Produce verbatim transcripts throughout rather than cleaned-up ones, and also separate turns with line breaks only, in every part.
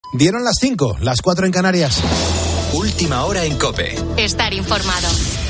Dieron las cinco, las cuatro en Canarias.
Última hora en COPE.
Estar informado.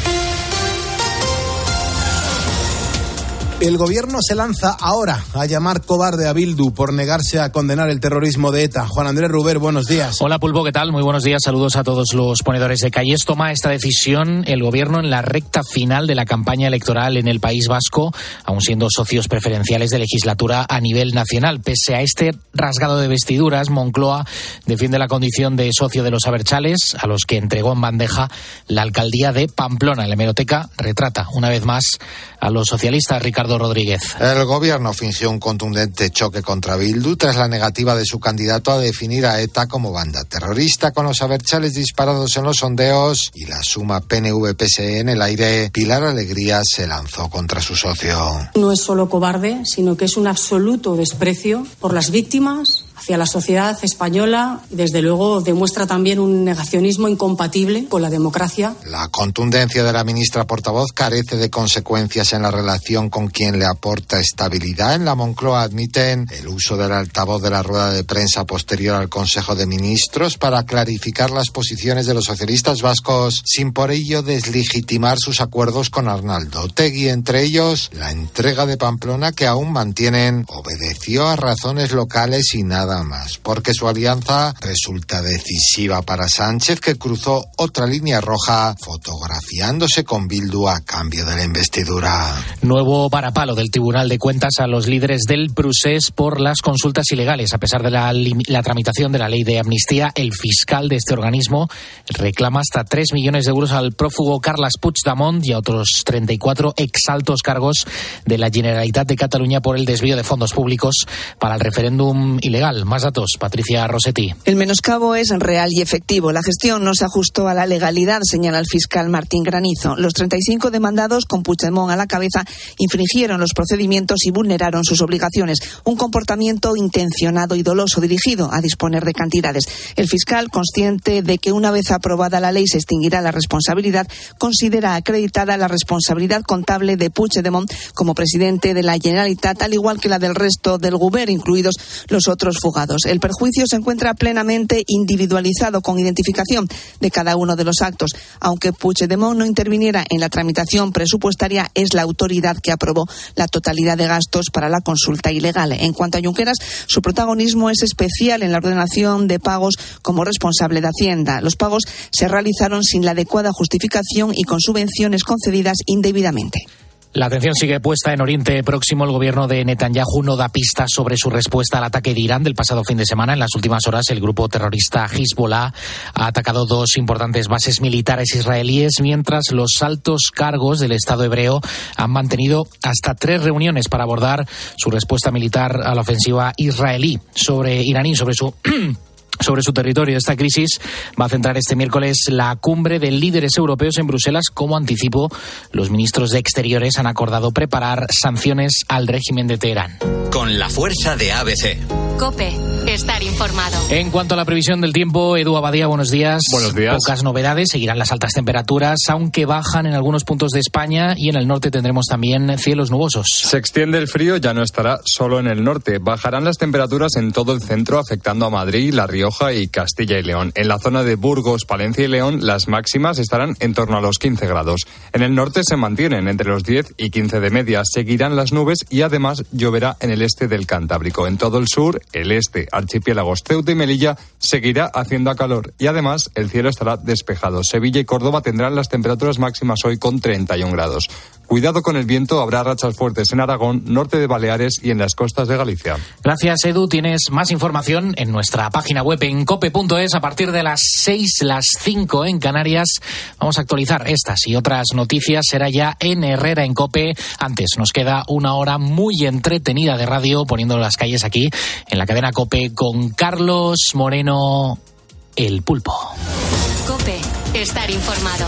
El gobierno se lanza ahora a llamar cobarde a Bildu por negarse a condenar el terrorismo de ETA. Juan Andrés Ruber, buenos días.
Hola Pulpo, ¿qué tal? Muy buenos días, saludos a todos los ponedores de calles. Toma esta decisión el gobierno en la recta final de la campaña electoral en el País Vasco, aun siendo socios preferenciales de legislatura a nivel nacional. Pese a este rasgado de vestiduras, Moncloa defiende la condición de socio de los abertzales, a los que entregó en bandeja la alcaldía de Pamplona. La hemeroteca retrata una vez más a los socialistas. Ricardo Rodríguez.
El gobierno fingió un contundente choque contra Bildu tras la negativa de su candidato a definir a ETA como banda terrorista, con los abertzales disparados en los sondeos y la suma P N V P S E en el aire. Pilar Alegría se lanzó contra su socio.
No es solo cobarde, sino que es un absoluto desprecio por las víctimas, hacia la sociedad española, y desde luego demuestra también un negacionismo incompatible con la democracia.
La contundencia de la ministra portavoz carece de consecuencias en la relación con quien le aporta estabilidad. En la Moncloa admiten el uso del altavoz de la rueda de prensa posterior al Consejo de Ministros para clarificar las posiciones de los socialistas vascos, sin por ello deslegitimar sus acuerdos con Arnaldo Otegi, entre ellos la entrega de Pamplona, que aún mantienen, obedeció a razones locales y nada más, porque su alianza resulta decisiva para Sánchez, que cruzó otra línea roja fotografiándose con Bildu a cambio de la investidura.
Nuevo varapalo del Tribunal de Cuentas a los líderes del Prusés por las consultas ilegales. A pesar de la, la tramitación de la ley de amnistía, el fiscal de este organismo reclama hasta tres millones de euros al prófugo Carles Puigdemont y a otros treinta y cuatro exaltos cargos de la Generalitat de Cataluña por el desvío de fondos públicos para el referéndum ilegal. Más datos, Patricia Rossetti.
El menoscabo es real y efectivo. La gestión no se ajustó a la legalidad, señala el fiscal Martín Granizo. Los treinta y cinco demandados, con Puigdemont a la cabeza, infringieron los procedimientos y vulneraron sus obligaciones. Un comportamiento intencionado y doloso dirigido a disponer de cantidades. El fiscal, consciente de que una vez aprobada la ley se extinguirá la responsabilidad, considera acreditada la responsabilidad contable de Puigdemont como presidente de la Generalitat, al igual que la del resto del Govern, incluidos los otros fugados. El perjuicio se encuentra plenamente individualizado, con identificación de cada uno de los actos. Aunque Puigdemont no interviniera en la tramitación presupuestaria, es la autoridad que aprobó la totalidad de gastos para la consulta ilegal. En cuanto a Junqueras, su protagonismo es especial en la ordenación de pagos como responsable de Hacienda. Los pagos se realizaron sin la adecuada justificación y con subvenciones concedidas indebidamente.
La atención sigue puesta en Oriente Próximo. El gobierno de Netanyahu no da pistas sobre su respuesta al ataque de Irán del pasado fin de semana. En las últimas horas, el grupo terrorista Hezbollah ha atacado dos importantes bases militares israelíes, mientras los altos cargos del Estado hebreo han mantenido hasta tres reuniones para abordar su respuesta militar a la ofensiva israelí sobre iraní, sobre su... Sobre su territorio. Esta crisis va a centrar este miércoles la cumbre de líderes europeos en Bruselas. Como anticipo, los ministros de Exteriores han acordado preparar sanciones al régimen de Teherán.
Con la fuerza de A B C.
COPE, estar informado.
En cuanto a la previsión del tiempo, Edu Abadía, buenos días.
Buenos días.
Pocas novedades, seguirán las altas temperaturas, aunque bajan en algunos puntos de España, y en el norte tendremos también cielos nubosos.
Se extiende el frío, ya no estará solo en el norte. Bajarán las temperaturas en todo el centro, afectando a Madrid, La Rioja y Castilla y León. En la zona de Burgos, Palencia y León, las máximas estarán en torno a los quince grados. En el norte se mantienen entre los diez y quince de media. Seguirán las nubes y además lloverá en el este del Cantábrico. En todo el sur, el este, archipiélagos Ceuta y Melilla, seguirá haciendo calor y además el cielo estará despejado. Sevilla y Córdoba tendrán las temperaturas máximas hoy con treinta y un grados. Cuidado con el viento, habrá rachas fuertes en Aragón, norte de Baleares y en las costas de Galicia.
Gracias, Edu. Tienes más información en nuestra página web en cope punto es. A partir de las seis, las cinco en Canarias, vamos a actualizar estas y otras noticias. Será ya en Herrera en COPE. Antes nos queda una hora muy entretenida de radio, poniendo las calles aquí en la cadena COPE con Carlos Moreno, el Pulpo.
COPE, estar informado.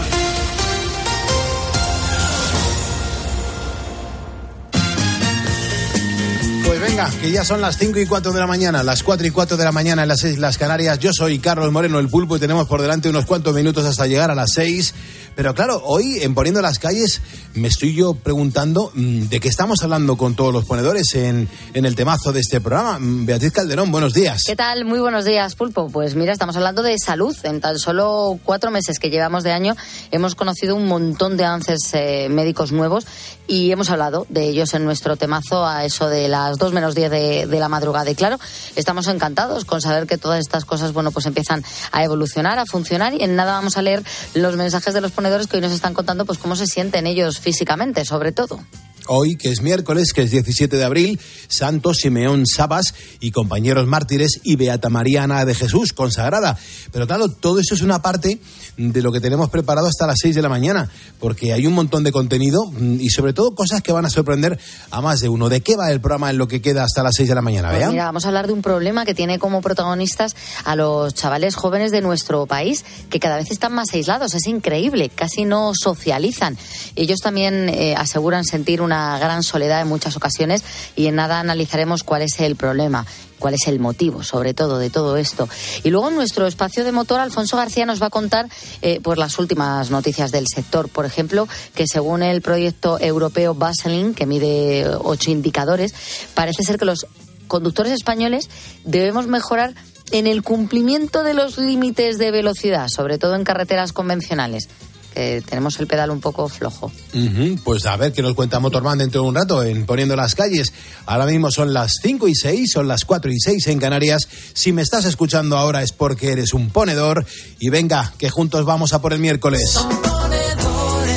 Pues venga.
Venga, que ya son las cinco y cuatro de la mañana, las cuatro y cuatro de la mañana en las Islas Canarias. Yo soy Carlos Moreno, el Pulpo, y tenemos por delante unos cuantos minutos hasta llegar a las seis. Pero claro, hoy en Poniendo las Calles me estoy yo preguntando de qué estamos hablando con todos los ponedores en, en el temazo de este programa. Beatriz Calderón, buenos días.
¿Qué tal? Muy buenos días, Pulpo. Pues mira, estamos hablando de salud. En tan solo cuatro meses que llevamos de año hemos conocido un montón de avances eh, médicos nuevos y hemos hablado de ellos en nuestro temazo a eso de las dos menos diez de, de la madrugada. Y claro, estamos encantados con saber que todas estas cosas, bueno, pues empiezan a evolucionar, a funcionar, y en nada vamos a leer los mensajes de los ponedores que hoy nos están contando pues cómo se sienten ellos físicamente, sobre todo.
Hoy, que es miércoles, que es diecisiete de abril, Santo Simeón Sabas y compañeros mártires, y Beata María Ana de Jesús, consagrada. Pero claro, todo eso es una parte de lo que tenemos preparado hasta las seis de la mañana, porque hay un montón de contenido y sobre todo cosas que van a sorprender a más de uno. ¿De qué va el programa en lo que queda hasta las seis de la mañana?
Pues
¿Vean?
mira, vamos a hablar de un problema que tiene como protagonistas a los chavales jóvenes de nuestro país, que cada vez están más aislados. Es increíble, casi no socializan. Ellos también eh, aseguran sentir una una gran soledad en muchas ocasiones, y en nada analizaremos cuál es el problema, cuál es el motivo, sobre todo, de todo esto. Y luego en nuestro espacio de motor, Alfonso García nos va a contar eh, pues las últimas noticias del sector. Por ejemplo, que según el proyecto europeo Vaseline, que mide ocho indicadores, parece ser que los conductores españoles debemos mejorar en el cumplimiento de los límites de velocidad, sobre todo en carreteras convencionales, que tenemos el pedal un poco flojo.
Uh-huh. Pues a ver qué nos cuenta Motorman dentro de un rato en Poniendo las Calles. Ahora mismo son las cinco y seis, son las cuatro y seis en Canarias. Si me estás escuchando ahora es porque eres un ponedor. Y venga, que juntos vamos a por el miércoles.
Son ponedores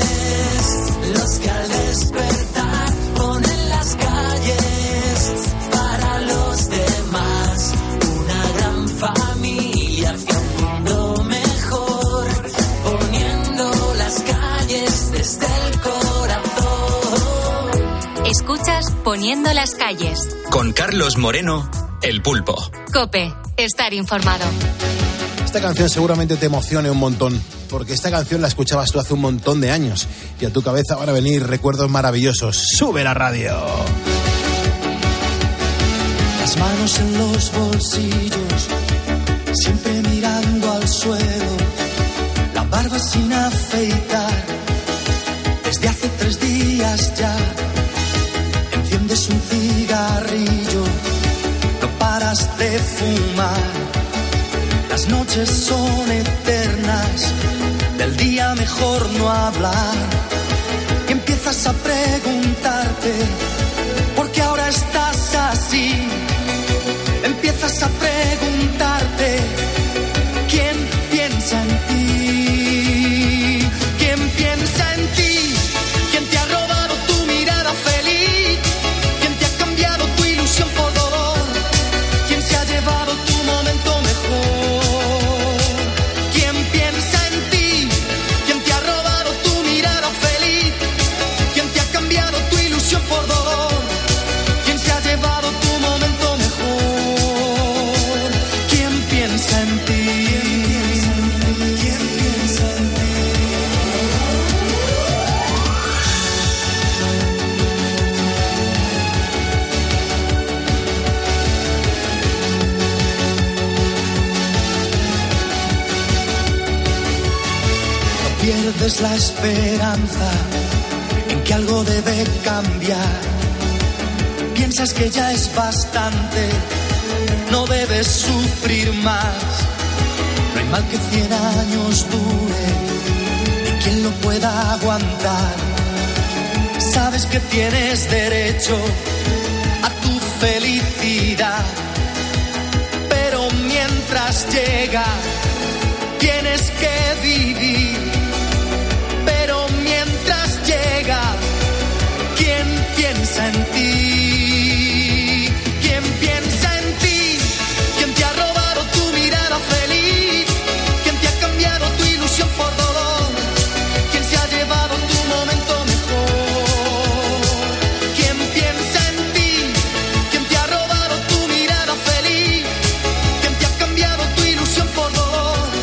los que al despertar ponen las calles para los demás. Una gran familia hacia un mundo mejor, poniendo las calles desde el corazón.
Escuchas Poniendo las Calles.
Con Carlos Moreno, el Pulpo.
COPE, estar informado.
Esta canción seguramente te emocione un montón, porque esta canción la escuchabas tú hace un montón de años y a tu cabeza van a venir recuerdos maravillosos. ¡Sube la radio!
Las manos en los bolsillos, siempre mirando al suelo, la barba sin afeitar, desde hace tres días ya. Enciendes un cigarrillo, no paras de fumar. Las noches son eternas, del día mejor no hablar. Y empiezas a preguntarte, ¿por qué ahora estás así? Empiezas a preguntarte, ¿quién piensa en ti? ¿Quién piensa en ti? ¿Quién te ha robado tu mirada feliz? ¿Quién te ha cambiado tu ilusión por dolor? ¿Quién se ha llevado tu momento mejor? ¿Quién piensa en ti? ¿Quién te ha robado tu mirada feliz? ¿Quién te ha cambiado tu ilusión por dolor? ¿Quién se ha llevado tu momento mejor? ¿Quién piensa en ti? ¿Quién piensa en ti? No pierdes la esperanza en que algo debe cambiar. Piensas que ya es bastante, no debes sufrir más. No hay mal que cien años dure, ni quien lo pueda aguantar. Sabes que tienes derecho a tu felicidad, pero mientras llega tienes que vivir. Pero mientras llega, ¿quién piensa en ti? ¿Quién piensa en ti? ¿Quién te ha robado tu mirada feliz? ¿Quién te ha cambiado tu ilusión por dolor? ¿Quién se ha llevado tu momento mejor? ¿Quién piensa en ti? ¿Quién te ha robado tu mirada feliz? ¿Quién te ha cambiado tu ilusión por dolor?
Esta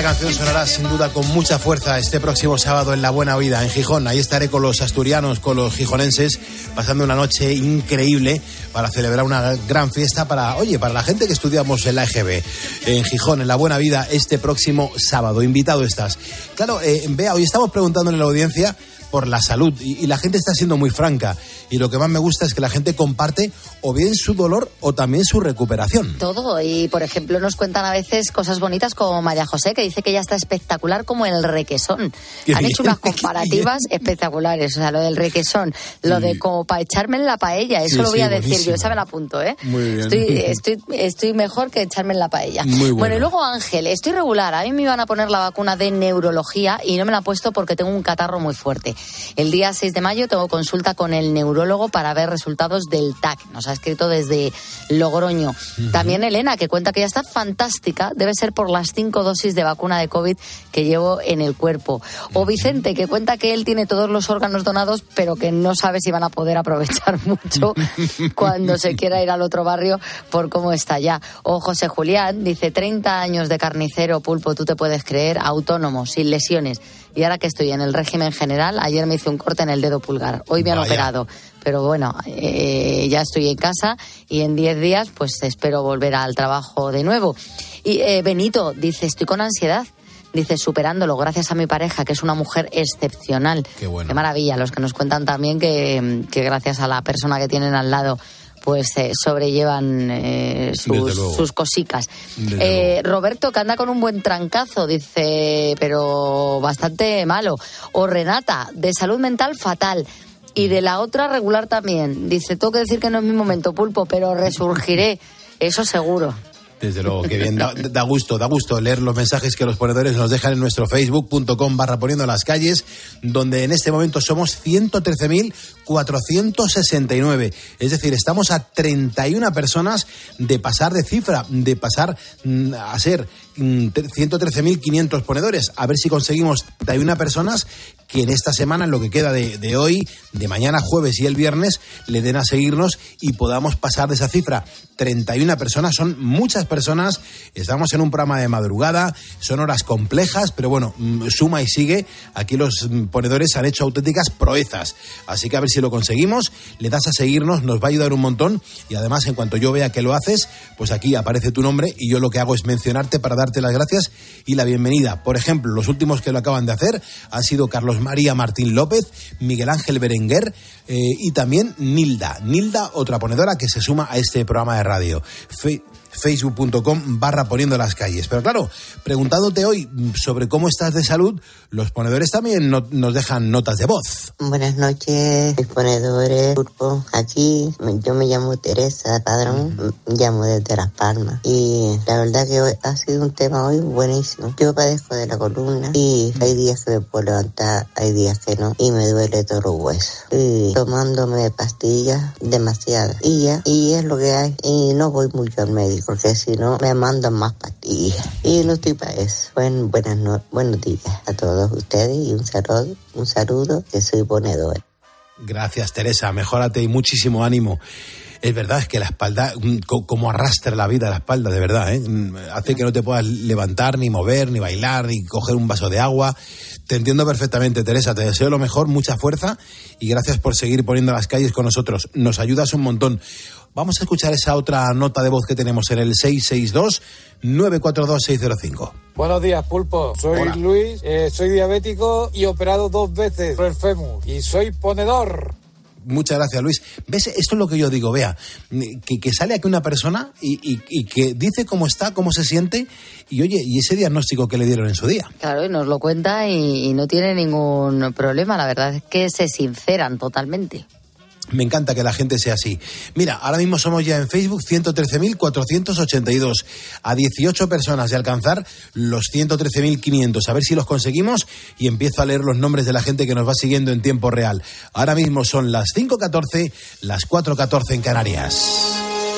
Esta canción sonará sin duda con mucha fuerza este próximo sábado en La Buena Vida, en Gijón. Ahí estaré con los asturianos, con los gijonenses, pasando una noche increíble para celebrar una gran fiesta para, oye, para la gente que estudiamos en la E G B. En Gijón, en La Buena Vida, este próximo sábado. Invitado estás. Claro, eh, Bea, hoy estamos preguntándole a la audiencia por la salud y, y la gente está siendo muy franca, y lo que más me gusta es que la gente comparte o bien su dolor o también su recuperación.
Todo, y por ejemplo nos cuentan a veces cosas bonitas como María José, que dice que ella está espectacular como el requesón.
Qué
Han
bien,
hecho unas comparativas espectaculares, o sea, lo del requesón, lo
Sí.
de como para echarme en la paella, eso
Sí,
lo voy
sí,
a decir
buenísimo.
yo, esa me la apunto, ¿eh?
Muy bien.
Estoy, estoy, estoy mejor que echarme en la paella.
Muy bueno.
y luego Ángel, estoy regular, a mí me iban a poner la vacuna de neurología y no me la he puesto porque tengo un catarro muy fuerte. El día seis de mayo tengo consulta con el neurólogo para ver resultados del T A C. Nos ha escrito desde Logroño. Uh-huh. También Elena, que cuenta que ya está fantástica, debe ser por las cinco dosis de vacuna de COVID que llevo en el cuerpo. O Vicente, que cuenta que él tiene todos los órganos donados, pero que no sabe si van a poder aprovechar mucho cuando se quiera ir al otro barrio por cómo está ya. O José Julián, dice, treinta años de carnicero, Pulpo, tú te puedes creer, autónomo, sin lesiones. Y ahora que estoy en el régimen general, ayer me hice un corte en el dedo pulgar. Hoy me han
Vaya.
operado. Pero bueno, eh, ya estoy en casa y en diez días pues espero volver al trabajo de nuevo. Y eh, Benito dice, estoy con ansiedad. Dice, superándolo gracias a mi pareja, que es una mujer excepcional.
Qué bueno.
Qué maravilla. Los que nos cuentan también que, que gracias a la persona que tienen al lado pues eh, sobrellevan eh, sus, sus cosicas. Eh, Roberto, que anda con un buen trancazo, dice, pero bastante malo. O Renata, de salud mental fatal. Y de la otra regular también. Dice, tengo que decir que no es mi momento, Pulpo, pero resurgiré, eso seguro.
Desde luego, que bien, da, da gusto, da gusto leer los mensajes que los ponedores nos dejan en nuestro facebook punto com barra poniendo las calles, donde en este momento somos ciento trece mil cuatrocientos sesenta y nueve. Es decir, estamos a treinta y una personas de pasar de cifra, de pasar mm, a ser mm, ciento trece mil quinientos ponedores. A ver si conseguimos treinta y una personas que en esta semana, en lo que queda de, de hoy, de mañana jueves y el viernes, le den a seguirnos y podamos pasar de esa cifra. treinta y una personas, son muchas personas, estamos en un programa de madrugada, son horas complejas, pero bueno, suma y sigue, aquí los ponedores han hecho auténticas proezas, así que a ver si lo conseguimos, le das a seguirnos, nos va a ayudar un montón, y además en cuanto yo vea que lo haces, pues aquí aparece tu nombre y yo lo que hago es mencionarte para darte las gracias y la bienvenida. Por ejemplo, los últimos que lo acaban de hacer han sido Carlos María Martín López, Miguel Ángel Berenguer eh, y también Nilda. Nilda, otra ponedora que se suma a este programa de radio. Fe- facebook punto com barra poniendo las calles. Pero claro, preguntándote hoy sobre cómo estás de salud, los ponedores también no, nos dejan notas de voz.
Buenas noches, mis ponedores, Pulpo. Aquí yo me llamo Teresa Padrón, uh-huh. llamo desde Las Palmas. Y la verdad que hoy ha sido un tema hoy buenísimo. Yo padezco de la columna y hay días que me puedo levantar, hay días que no, y me duele todo los huesos. Y tomándome pastillas demasiadas. Y ya, y es lo que hay. Y no voy mucho al médico, porque si no me mandan más pastillas y no estoy para eso. Bueno, buenas no, buenos días a todos ustedes y un saludo, un saludo que soy ponedor.
Gracias, Teresa, mejórate y muchísimo ánimo. Es verdad, es que la espalda, como arrastra la vida la espalda, de verdad, ¿eh? Hace que no te puedas levantar, ni mover, ni bailar, ni coger un vaso de agua. Te entiendo perfectamente, Teresa, te deseo lo mejor, mucha fuerza y gracias por seguir poniendo las calles con nosotros. Nos ayudas un montón. Vamos a escuchar esa otra nota de voz que tenemos en el seis seis dos, nueve cuatro dos, seis cero cinco.
Buenos días, Pulpo. Soy
Hola.
Luis, eh, soy diabético y operado dos veces por el fémur. Y soy ponedor.
Muchas gracias, Luis. ¿Ves? Esto es lo que yo digo, vea, que, que sale aquí una persona y, y, y que dice cómo está, cómo se siente, y oye, y ese diagnóstico que le dieron en su día.
Claro, y nos lo cuenta y, y no tiene ningún problema. La verdad es que se sinceran totalmente.
Me encanta que la gente sea así. Mira, ahora mismo somos ya en Facebook ciento trece mil cuatrocientos ochenta y dos. A dieciocho personas de alcanzar los ciento trece mil quinientos. A ver si los conseguimos y empiezo a leer los nombres de la gente que nos va siguiendo en tiempo real. Ahora mismo son las cinco catorce, las cuatro catorce en Canarias.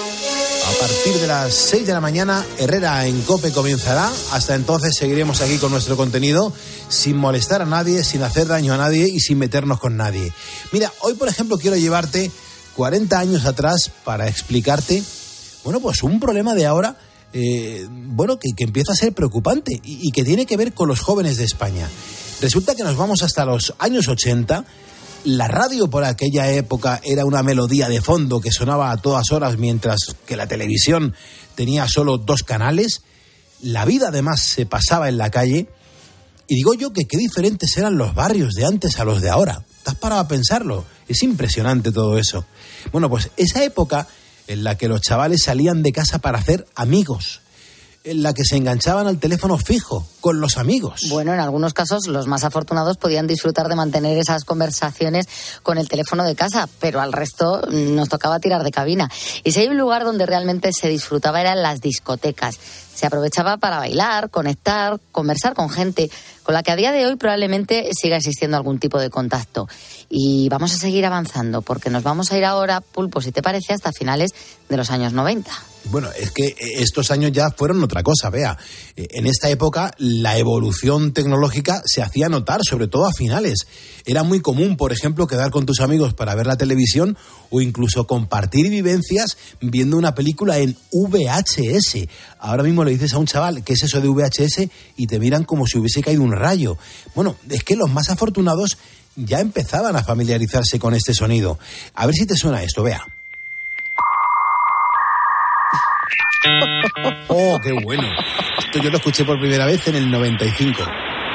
A partir de las seis de la mañana, Herrera en COPE comenzará. Hasta entonces seguiremos aquí con nuestro contenido sin molestar a nadie, sin hacer daño a nadie y sin meternos con nadie. Mira, hoy por ejemplo quiero llevarte cuarenta años atrás para explicarte, bueno, pues un problema de ahora eh, bueno, que, que empieza a ser preocupante y, y que tiene que ver con los jóvenes de España. Resulta que nos vamos hasta los años ochenta. La radio por aquella época era una melodía de fondo que sonaba a todas horas, mientras que la televisión tenía solo dos canales. La vida además se pasaba en la calle. Y digo yo que qué diferentes eran los barrios de antes a los de ahora. ¿Te has parado a pensarlo? Es impresionante todo eso. Bueno, pues esa época en la que los chavales salían de casa para hacer amigos, en la que se enganchaban al teléfono fijo con los amigos.
Bueno, en algunos casos los más afortunados podían disfrutar de mantener esas conversaciones con el teléfono de casa, pero al resto nos tocaba tirar de cabina. Y si hay un lugar donde realmente se disfrutaba eran las discotecas. Se aprovechaba para bailar, conectar, conversar con gente con la que a día de hoy probablemente siga existiendo algún tipo de contacto. Y vamos a seguir avanzando porque nos vamos a ir ahora, Pulpo, si te parece, hasta finales de los años noventa.
Bueno, es que estos años ya fueron otra cosa, vea. En esta época la evolución tecnológica se hacía notar, sobre todo a finales. Era muy común, por ejemplo, quedar con tus amigos para ver la televisión o incluso compartir vivencias viendo una película en V H S. Ahora mismo le dices a un chaval qué es eso de V H S y te miran como si hubiese caído un rayo. Bueno, es que los más afortunados ya empezaban a familiarizarse con este sonido. A ver si te suena esto, vea. ¡Oh, qué bueno! Esto yo lo escuché por primera vez en el noventa y cinco.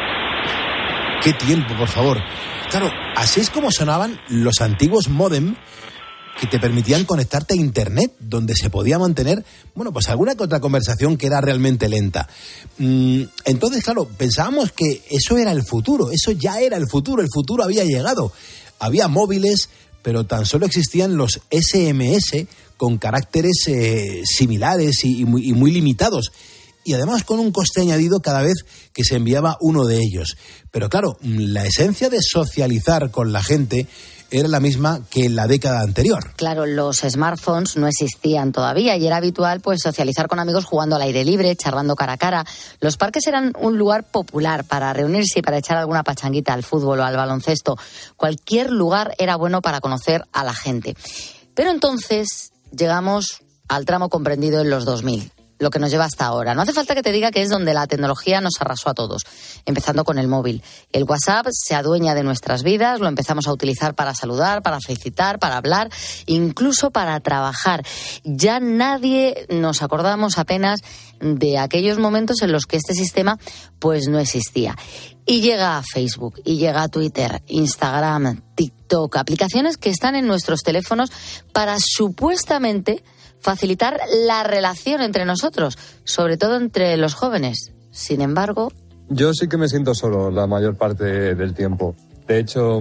¡Qué tiempo, por favor! Claro, así es como sonaban los antiguos módem que te permitían conectarte a internet, donde se podía mantener, bueno, pues alguna que otra conversación que era realmente lenta. Entonces, claro, pensábamos que eso era el futuro, eso ya era el futuro, el futuro había llegado. Había móviles, pero tan solo existían los ese eme ese con caracteres eh, similares y, y, muy, y muy limitados. Y además con un coste añadido cada vez que se enviaba uno de ellos. Pero claro, la esencia de socializar con la gente era la misma que en la década anterior.
Claro, los smartphones no existían todavía y era habitual pues socializar con amigos jugando al aire libre, charlando cara a cara. Los parques eran un lugar popular para reunirse y para echar alguna pachanguita al fútbol o al baloncesto. Cualquier lugar era bueno para conocer a la gente. Pero entonces llegamos al tramo comprendido en los dos mil. Lo que nos lleva hasta ahora. No hace falta que te diga que es donde la tecnología nos arrasó a todos, empezando con el móvil. El WhatsApp se adueña de nuestras vidas, lo empezamos a utilizar para saludar, para felicitar, para hablar, incluso para trabajar. Ya nadie nos acordamos apenas de aquellos momentos en los que este sistema pues no existía. Y llega a Facebook, y llega a Twitter, Instagram, TikTok, aplicaciones que están en nuestros teléfonos para supuestamente facilitar la relación entre nosotros, sobre todo entre los jóvenes. Sin embargo...
Yo sí que me siento solo la mayor parte del tiempo. De hecho,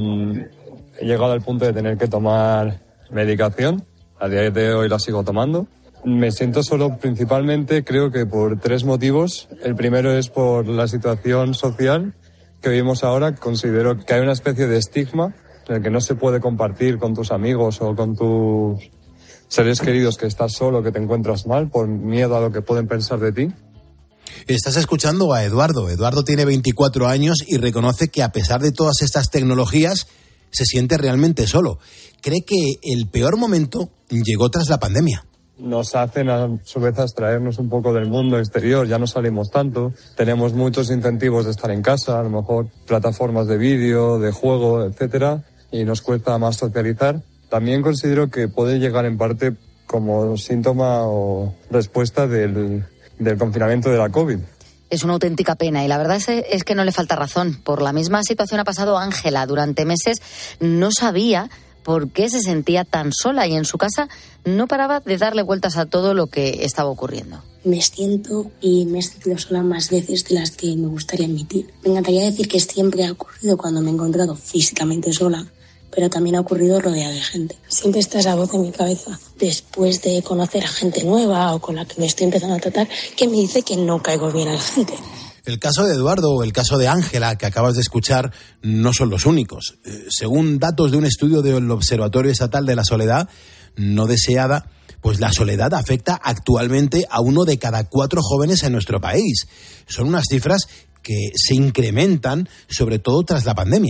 he llegado al punto de tener que tomar medicación. A día de hoy la sigo tomando. Me siento solo principalmente, creo que por tres motivos. El primero es por la situación social que vivimos ahora. Considero que hay una especie de estigma en el que no se puede compartir con tus amigos o con tus seres queridos, que estás solo, que te encuentras mal, por miedo a lo que pueden pensar de ti.
Estás escuchando a Eduardo. Eduardo tiene veinticuatro años y reconoce que a pesar de todas estas tecnologías, se siente realmente solo. Cree que el peor momento llegó tras la pandemia.
Nos hacen a su vez abstraernos un poco del mundo exterior, ya no salimos tanto, tenemos muchos incentivos de estar en casa, a lo mejor plataformas de vídeo, de juego, etcétera, y nos cuesta más socializar. También considero que puede llegar en parte como síntoma o respuesta del, del confinamiento de la COVID.
Es una auténtica pena y la verdad es, es que no le falta razón. Por la misma situación ha pasado Ángela. Durante meses no sabía por qué se sentía tan sola y en su casa no paraba de darle vueltas a todo lo que estaba ocurriendo.
Me siento y me he sentido sola más veces de las que me gustaría admitir. Me encantaría decir que siempre ha ocurrido cuando me he encontrado físicamente sola, pero también ha ocurrido rodeada de gente. Siempre está esa voz en mi cabeza, después de conocer a gente nueva o con la que me estoy empezando a tratar, que me dice que no caigo bien a la gente.
El caso de Eduardo o el caso de Ángela, que acabas de escuchar, no son los únicos. Eh, según datos de un estudio del Observatorio Estatal de la Soledad No Deseada, pues la soledad afecta actualmente a uno de cada cuatro jóvenes en nuestro país. Son unas cifras que se incrementan, sobre todo tras la pandemia.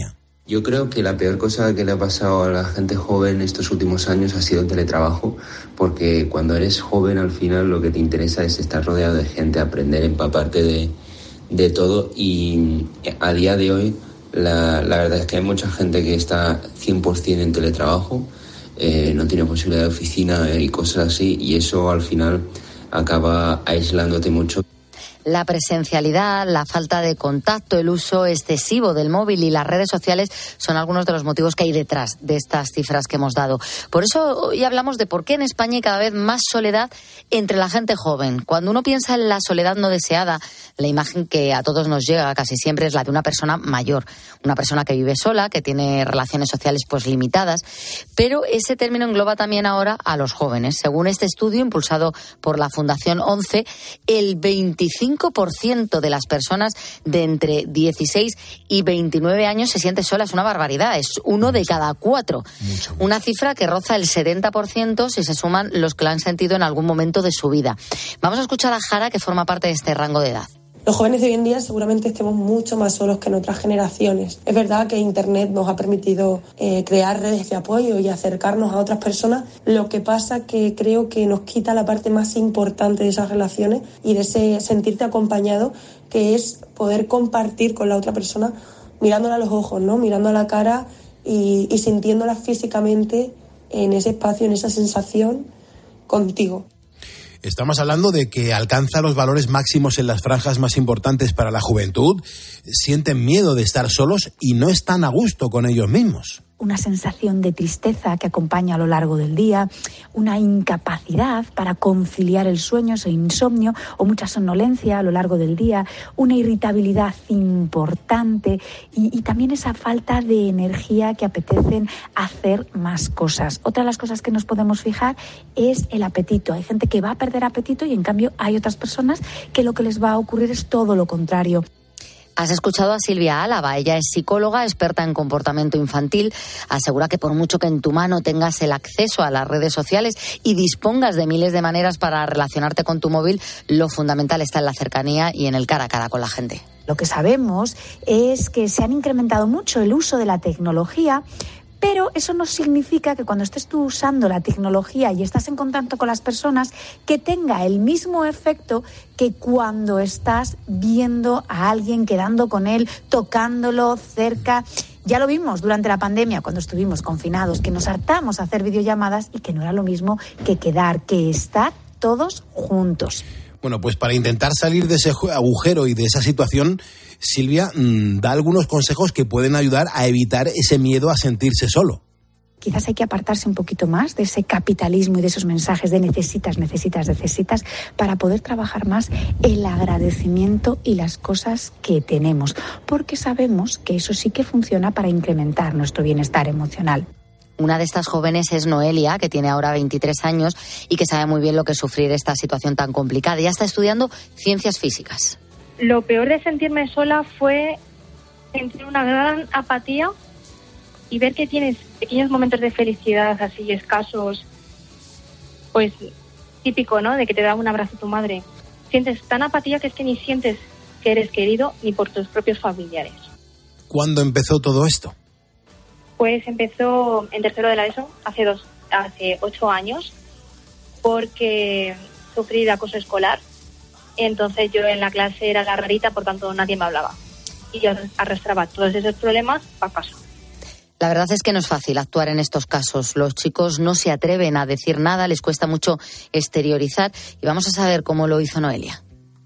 Yo creo que la peor cosa que le ha pasado a la gente joven estos últimos años ha sido el teletrabajo, porque cuando eres joven al final lo que te interesa es estar rodeado de gente, aprender, empaparte de, de todo, y a día de hoy la, la verdad es que hay mucha gente que está cien por ciento en teletrabajo, eh, no tiene posibilidad de oficina y cosas así, y eso al final acaba aislándote mucho.
La presencialidad, la falta de contacto, el uso excesivo del móvil y las redes sociales son algunos de los motivos que hay detrás de estas cifras que hemos dado. Por eso hoy hablamos de por qué en España hay cada vez más soledad entre la gente joven. Cuando uno piensa en la soledad no deseada, la imagen que a todos nos llega casi siempre es la de una persona mayor, una persona que vive sola, que tiene relaciones sociales pues limitadas, pero ese término engloba también ahora a los jóvenes. Según este estudio impulsado por la Fundación ONCE, el veinticinco por ciento de las personas de entre dieciséis y veintinueve años se siente sola. Es una barbaridad, es uno de cada cuatro. Mucho, mucho. Una cifra que roza el setenta por ciento si se suman los que lo han sentido en algún momento de su vida. Vamos a escuchar a Jara, que forma parte de este rango de edad.
Los jóvenes de hoy en día seguramente estemos mucho más solos que en otras generaciones. Es verdad que Internet nos ha permitido eh, crear redes de apoyo y acercarnos a otras personas. Lo que pasa que creo que nos quita la parte más importante de esas relaciones y de ese sentirte acompañado, que es poder compartir con la otra persona mirándola a los ojos, ¿no? Mirando a la cara y, y sintiéndola físicamente en ese espacio, en esa sensación contigo.
Estamos hablando de que alcanza los valores máximos en las franjas más importantes para la juventud, sienten miedo de estar solos y no están a gusto con ellos mismos.
Una sensación de tristeza que acompaña a lo largo del día, una incapacidad para conciliar el sueño, ese insomnio o mucha somnolencia a lo largo del día, una irritabilidad importante y, y también esa falta de energía que apetecen hacer más cosas. Otra de las cosas que nos podemos fijar es el apetito. Hay gente que va a perder apetito y en cambio hay otras personas que lo que les va a ocurrir es todo lo contrario.
Has escuchado a Silvia Álava, ella es psicóloga, experta en comportamiento infantil. Asegura que por mucho que en tu mano tengas el acceso a las redes sociales y dispongas de miles de maneras para relacionarte con tu móvil, lo fundamental está en la cercanía y en el cara a cara con la gente.
Lo que sabemos es que se han incrementado mucho el uso de la tecnología, pero eso no significa que cuando estés tú usando la tecnología y estás en contacto con las personas, que tenga el mismo efecto que cuando estás viendo a alguien, quedando con él, tocándolo cerca. Ya lo vimos durante la pandemia, cuando estuvimos confinados, que nos hartamos a hacer videollamadas y que no era lo mismo que quedar, que estar todos juntos.
Bueno, pues para intentar salir de ese agujero y de esa situación, Silvia mmm, da algunos consejos que pueden ayudar a evitar ese miedo a sentirse solo.
Quizás hay que apartarse un poquito más de ese capitalismo y de esos mensajes de necesitas, necesitas, necesitas, para poder trabajar más el agradecimiento y las cosas que tenemos, porque sabemos que eso sí que funciona para incrementar nuestro bienestar emocional.
Una de estas jóvenes es Noelia, que tiene ahora veintitrés años y que sabe muy bien lo que es sufrir esta situación tan complicada. Ella está estudiando ciencias físicas.
Lo peor de sentirme sola fue sentir una gran apatía y ver que tienes pequeños momentos de felicidad así escasos, pues típico, ¿no?, de que te da un abrazo tu madre. Sientes tan apatía que es que ni sientes que eres querido ni por tus propios familiares.
¿Cuándo empezó todo esto?
Pues empezó en tercero de la ESO, hace dos, hace ocho años, porque sufrí de acoso escolar. Entonces yo en la clase era la rarita, por tanto nadie me hablaba. Y yo arrastraba todos esos problemas para casa.
La verdad es que no es fácil actuar en estos casos. Los chicos no se atreven a decir nada, les cuesta mucho exteriorizar. Y vamos a saber cómo lo hizo Noelia.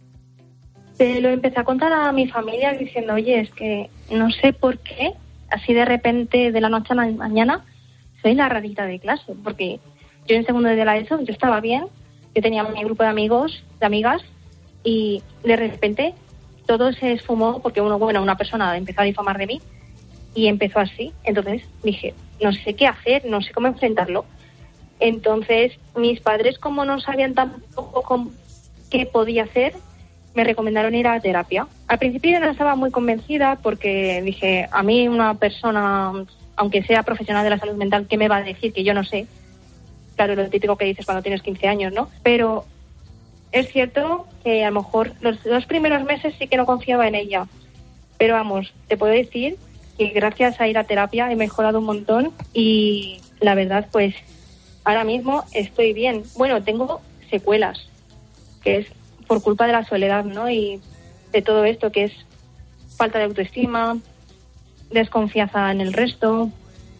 Se lo empecé a contar a mi familia diciendo, oye, es que no sé por qué, así de repente, de la noche a la mañana, soy la rarita de clase. Porque yo en segundo de la ESO, yo estaba bien, yo tenía mi grupo de amigos, de amigas, y de repente todo se esfumó porque uno, bueno, una persona empezó a difamar de mí y empezó así. Entonces dije, no sé qué hacer, no sé cómo enfrentarlo. Entonces mis padres, como no sabían tampoco cómo, qué podía hacer, me recomendaron ir a terapia. Al principio yo no estaba muy convencida porque dije, a mí una persona, aunque sea profesional de la salud mental, ¿qué me va a decir que yo no sé? Claro, lo típico que dices cuando tienes quince años, ¿no? Pero es cierto que a lo mejor los dos primeros meses sí que no confiaba en ella. Pero vamos, te puedo decir que gracias a ir a terapia he mejorado un montón y la verdad, pues ahora mismo estoy bien. Bueno, tengo secuelas, que es por culpa de la soledad, ¿no? Y de todo esto, que es falta de autoestima, desconfianza en el resto.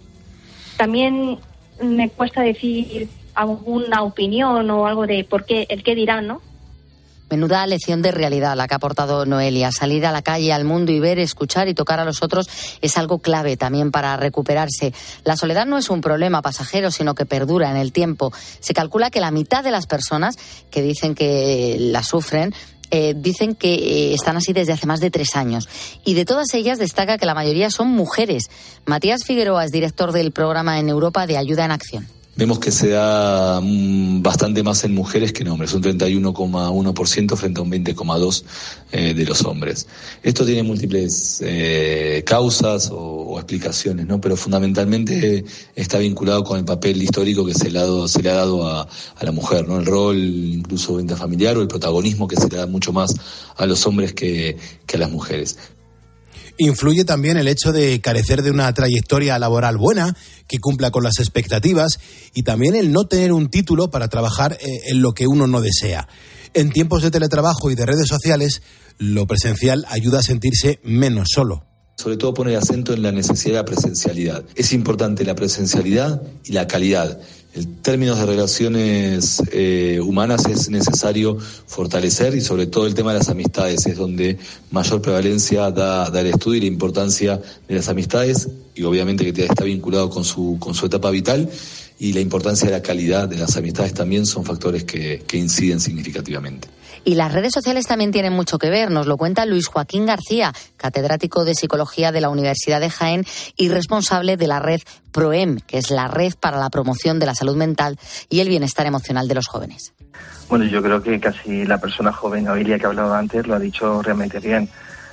También me cuesta decir alguna opinión o algo de por qué, el qué dirán, ¿no?
Menuda lección de realidad la que ha aportado Noelia. Salir a la calle, al mundo y ver, escuchar y tocar a los otros es algo clave también para recuperarse. La soledad no es un problema pasajero, sino que perdura en el tiempo. Se calcula que la mitad de las personas que dicen que la sufren Eh, dicen que eh, están así desde hace más de tres años. Y de todas ellas destaca que la mayoría son mujeres. Matías Figueroa es director del programa en Europa de Ayuda en Acción.
Vemos que se da mm, bastante más en mujeres que en hombres, un treinta y uno coma uno por ciento frente a un veinte coma dos por ciento eh, de los hombres. Esto tiene múltiples eh, causas o, o explicaciones, ¿no? Pero fundamentalmente está vinculado con el papel histórico que se le ha dado, se le ha dado a, a la mujer, ¿no? El rol incluso intrafamiliar o el protagonismo que se le da mucho más a los hombres que, que a las mujeres.
Influye también el hecho de carecer de una trayectoria laboral buena, que cumpla con las expectativas, y también el no tener un título para trabajar en lo que uno no desea. En tiempos de teletrabajo y de redes sociales, lo presencial ayuda a sentirse menos solo.
Sobre todo poner acento en la necesidad de la presencialidad. Es importante la presencialidad y la calidad. En términos de relaciones eh, humanas es necesario fortalecer, y sobre todo el tema de las amistades es donde mayor prevalencia da, da el estudio y la importancia de las amistades, y obviamente que está vinculado con su, con su etapa vital, y la importancia de la calidad de las amistades también son factores que, que inciden significativamente.
Y las redes sociales también tienen mucho que ver, nos lo cuenta Luis Joaquín García, catedrático de Psicología de la Universidad de Jaén y responsable de la red PROEM, que es la red para la promoción de la salud mental y el bienestar emocional de los jóvenes.
Bueno, yo creo que casi la persona joven, Noelia, que ha hablado antes, lo ha dicho realmente bien.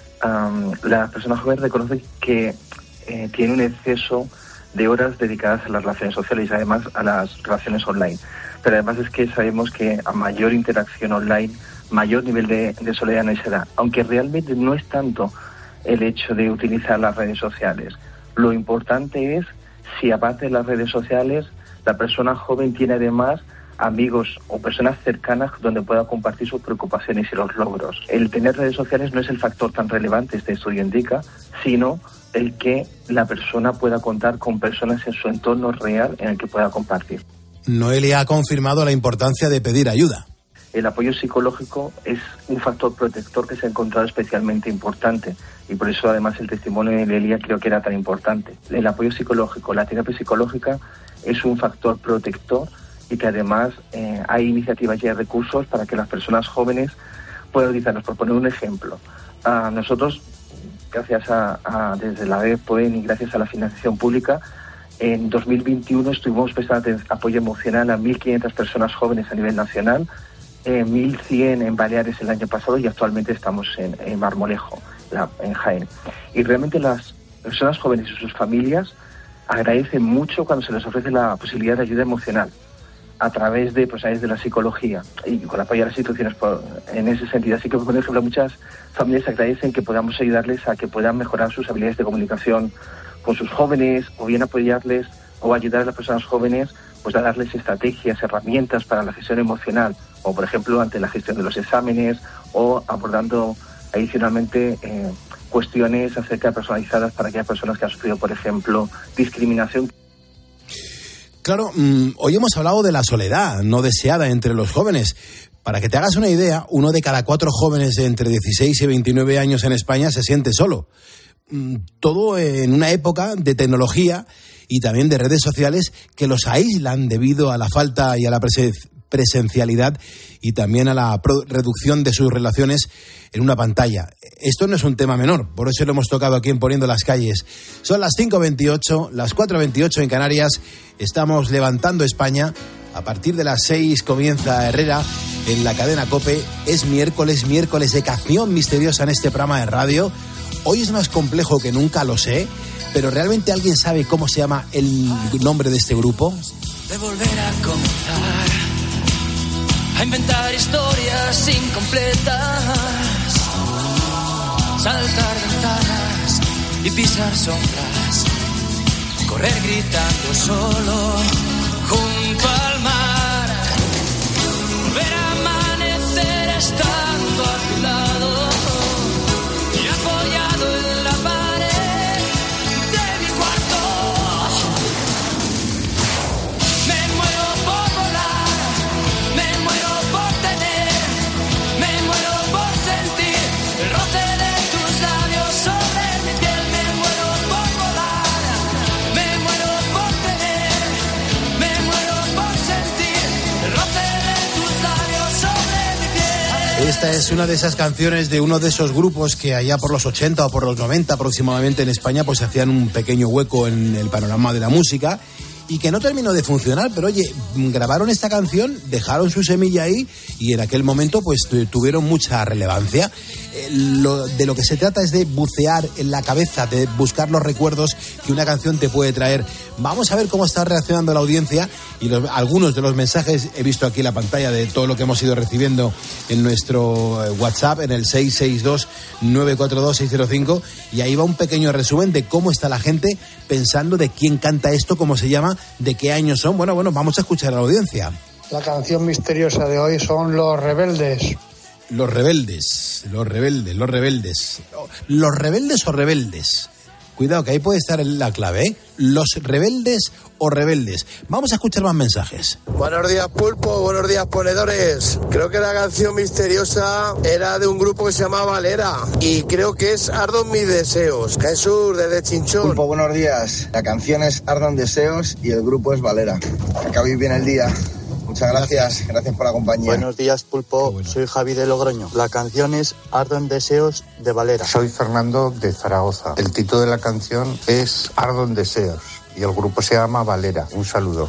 Um, la persona joven reconoce que eh, tiene un exceso de horas dedicadas a las relaciones sociales y además a las relaciones online. Pero además es que sabemos que a mayor interacción online, mayor nivel de, de soledad en esa edad. Aunque realmente no es tanto el hecho de utilizar las redes sociales. Lo importante es si aparte de las redes sociales, la persona joven tiene además amigos o personas cercanas donde pueda compartir sus preocupaciones y los logros. El tener redes sociales no es el factor tan relevante, este estudio indica, sino el que la persona pueda contar con personas en su entorno real en el que pueda compartir.
Noelia ha confirmado la importancia de pedir ayuda.
El apoyo psicológico es un factor protector que se ha encontrado especialmente importante, y por eso además el testimonio de Noelia creo que era tan importante. El apoyo psicológico, la terapia psicológica es un factor protector, y que además eh, hay iniciativas y hay recursos para que las personas jóvenes puedan utilizarlos. Por poner un ejemplo, a nosotros, gracias a, a desde la red POEN y gracias a la financiación pública, en dos mil veintiuno estuvimos prestando apoyo emocional a mil quinientas personas jóvenes a nivel nacional, eh, mil cien en Baleares el año pasado, y actualmente estamos en, en Marmolejo, la, en Jaén. Y realmente las personas jóvenes y sus familias agradecen mucho cuando se les ofrece la posibilidad de ayuda emocional a través de, pues, a través de la psicología y con apoyo a las instituciones por, en ese sentido. Así que, por ejemplo, muchas familias agradecen que podamos ayudarles a que puedan mejorar sus habilidades de comunicación con sus jóvenes, o bien apoyarles o ayudar a las personas jóvenes pues a darles estrategias, herramientas para la gestión emocional, o por ejemplo ante la gestión de los exámenes, o abordando adicionalmente eh, cuestiones acerca de personalizadas para aquellas personas que han sufrido, por ejemplo, discriminación.
Claro, mmm, hoy hemos hablado de la soledad no deseada entre los jóvenes. Para que te hagas una idea, uno de cada cuatro jóvenes de entre dieciséis y veintinueve años en España se siente solo. Todo en una época de tecnología y también de redes sociales que los aíslan debido a la falta y a la presencialidad, y también a la reducción de sus relaciones en una pantalla. Esto no es un tema menor, por eso lo hemos tocado aquí en Poniendo las Calles. Son las cinco veintiocho, las cuatro veintiocho en Canarias. Estamos levantando España. A partir de las seis comienza Herrera en la cadena COPE. Es miércoles, miércoles de canción misteriosa en este programa de radio. Hoy es más complejo que nunca, lo sé, pero ¿realmente alguien sabe cómo se llama el nombre de este grupo?
De volver a comenzar, a inventar historias incompletas, saltar ventanas y pisar sombras, correr gritando solo junto al mar, ver amanecer estando a tu lado y apoyado en la pared de mi cuarto. Me muero por volar, me muero por tener, me muero por sentir el roce de tus labios sobre mi piel. Me muero por volar, me muero por tener, me muero por sentir el roce de tus labios sobre mi piel.
Esta es una de esas canciones de uno de esos grupos que allá por los ochenta o por los noventa aproximadamente en España pues hacían un pequeño hueco en el panorama de la música y que no terminó de funcionar, pero oye, grabaron esta canción, dejaron su semilla ahí y en aquel momento pues tuvieron mucha relevancia. Eh, lo, de lo que se trata es de bucear en la cabeza, de buscar los recuerdos que una canción te puede traer. Vamos a ver cómo está reaccionando la audiencia y los, algunos de los mensajes, he visto aquí en la pantalla de todo lo que hemos ido recibiendo en nuestro WhatsApp, en el seis seis dos, nueve cuatro dos, seis cero cinco, y ahí va un pequeño resumen de cómo está la gente pensando de quién canta esto, cómo se llama, de qué años son. Bueno, bueno, vamos a escuchar a la audiencia.
La canción misteriosa de hoy son Los Rebeldes.
Los Rebeldes, los Rebeldes, los Rebeldes. ¿Los Rebeldes o Rebeldes? Cuidado, que ahí puede estar la clave, ¿eh? Los Rebeldes o Rebeldes. Vamos a escuchar más mensajes.
Buenos días, Pulpo. Buenos días, ponedores. Creo que la canción misteriosa era de un grupo que se llama Valera. Y creo que es Ardan mis deseos. Jesús, desde Chinchón.
Pulpo, buenos días. La canción es Ardan deseos y el grupo es Valera. Que acabéis bien el día. Muchas gracias. gracias, gracias por la compañía.
Buenos días, Pulpo, bueno. Soy Javi de Logroño. La canción es Ardan deseos de Valera.
Soy Fernando de Zaragoza. El título de la canción es Ardan deseos y el grupo se llama Valera. Un saludo.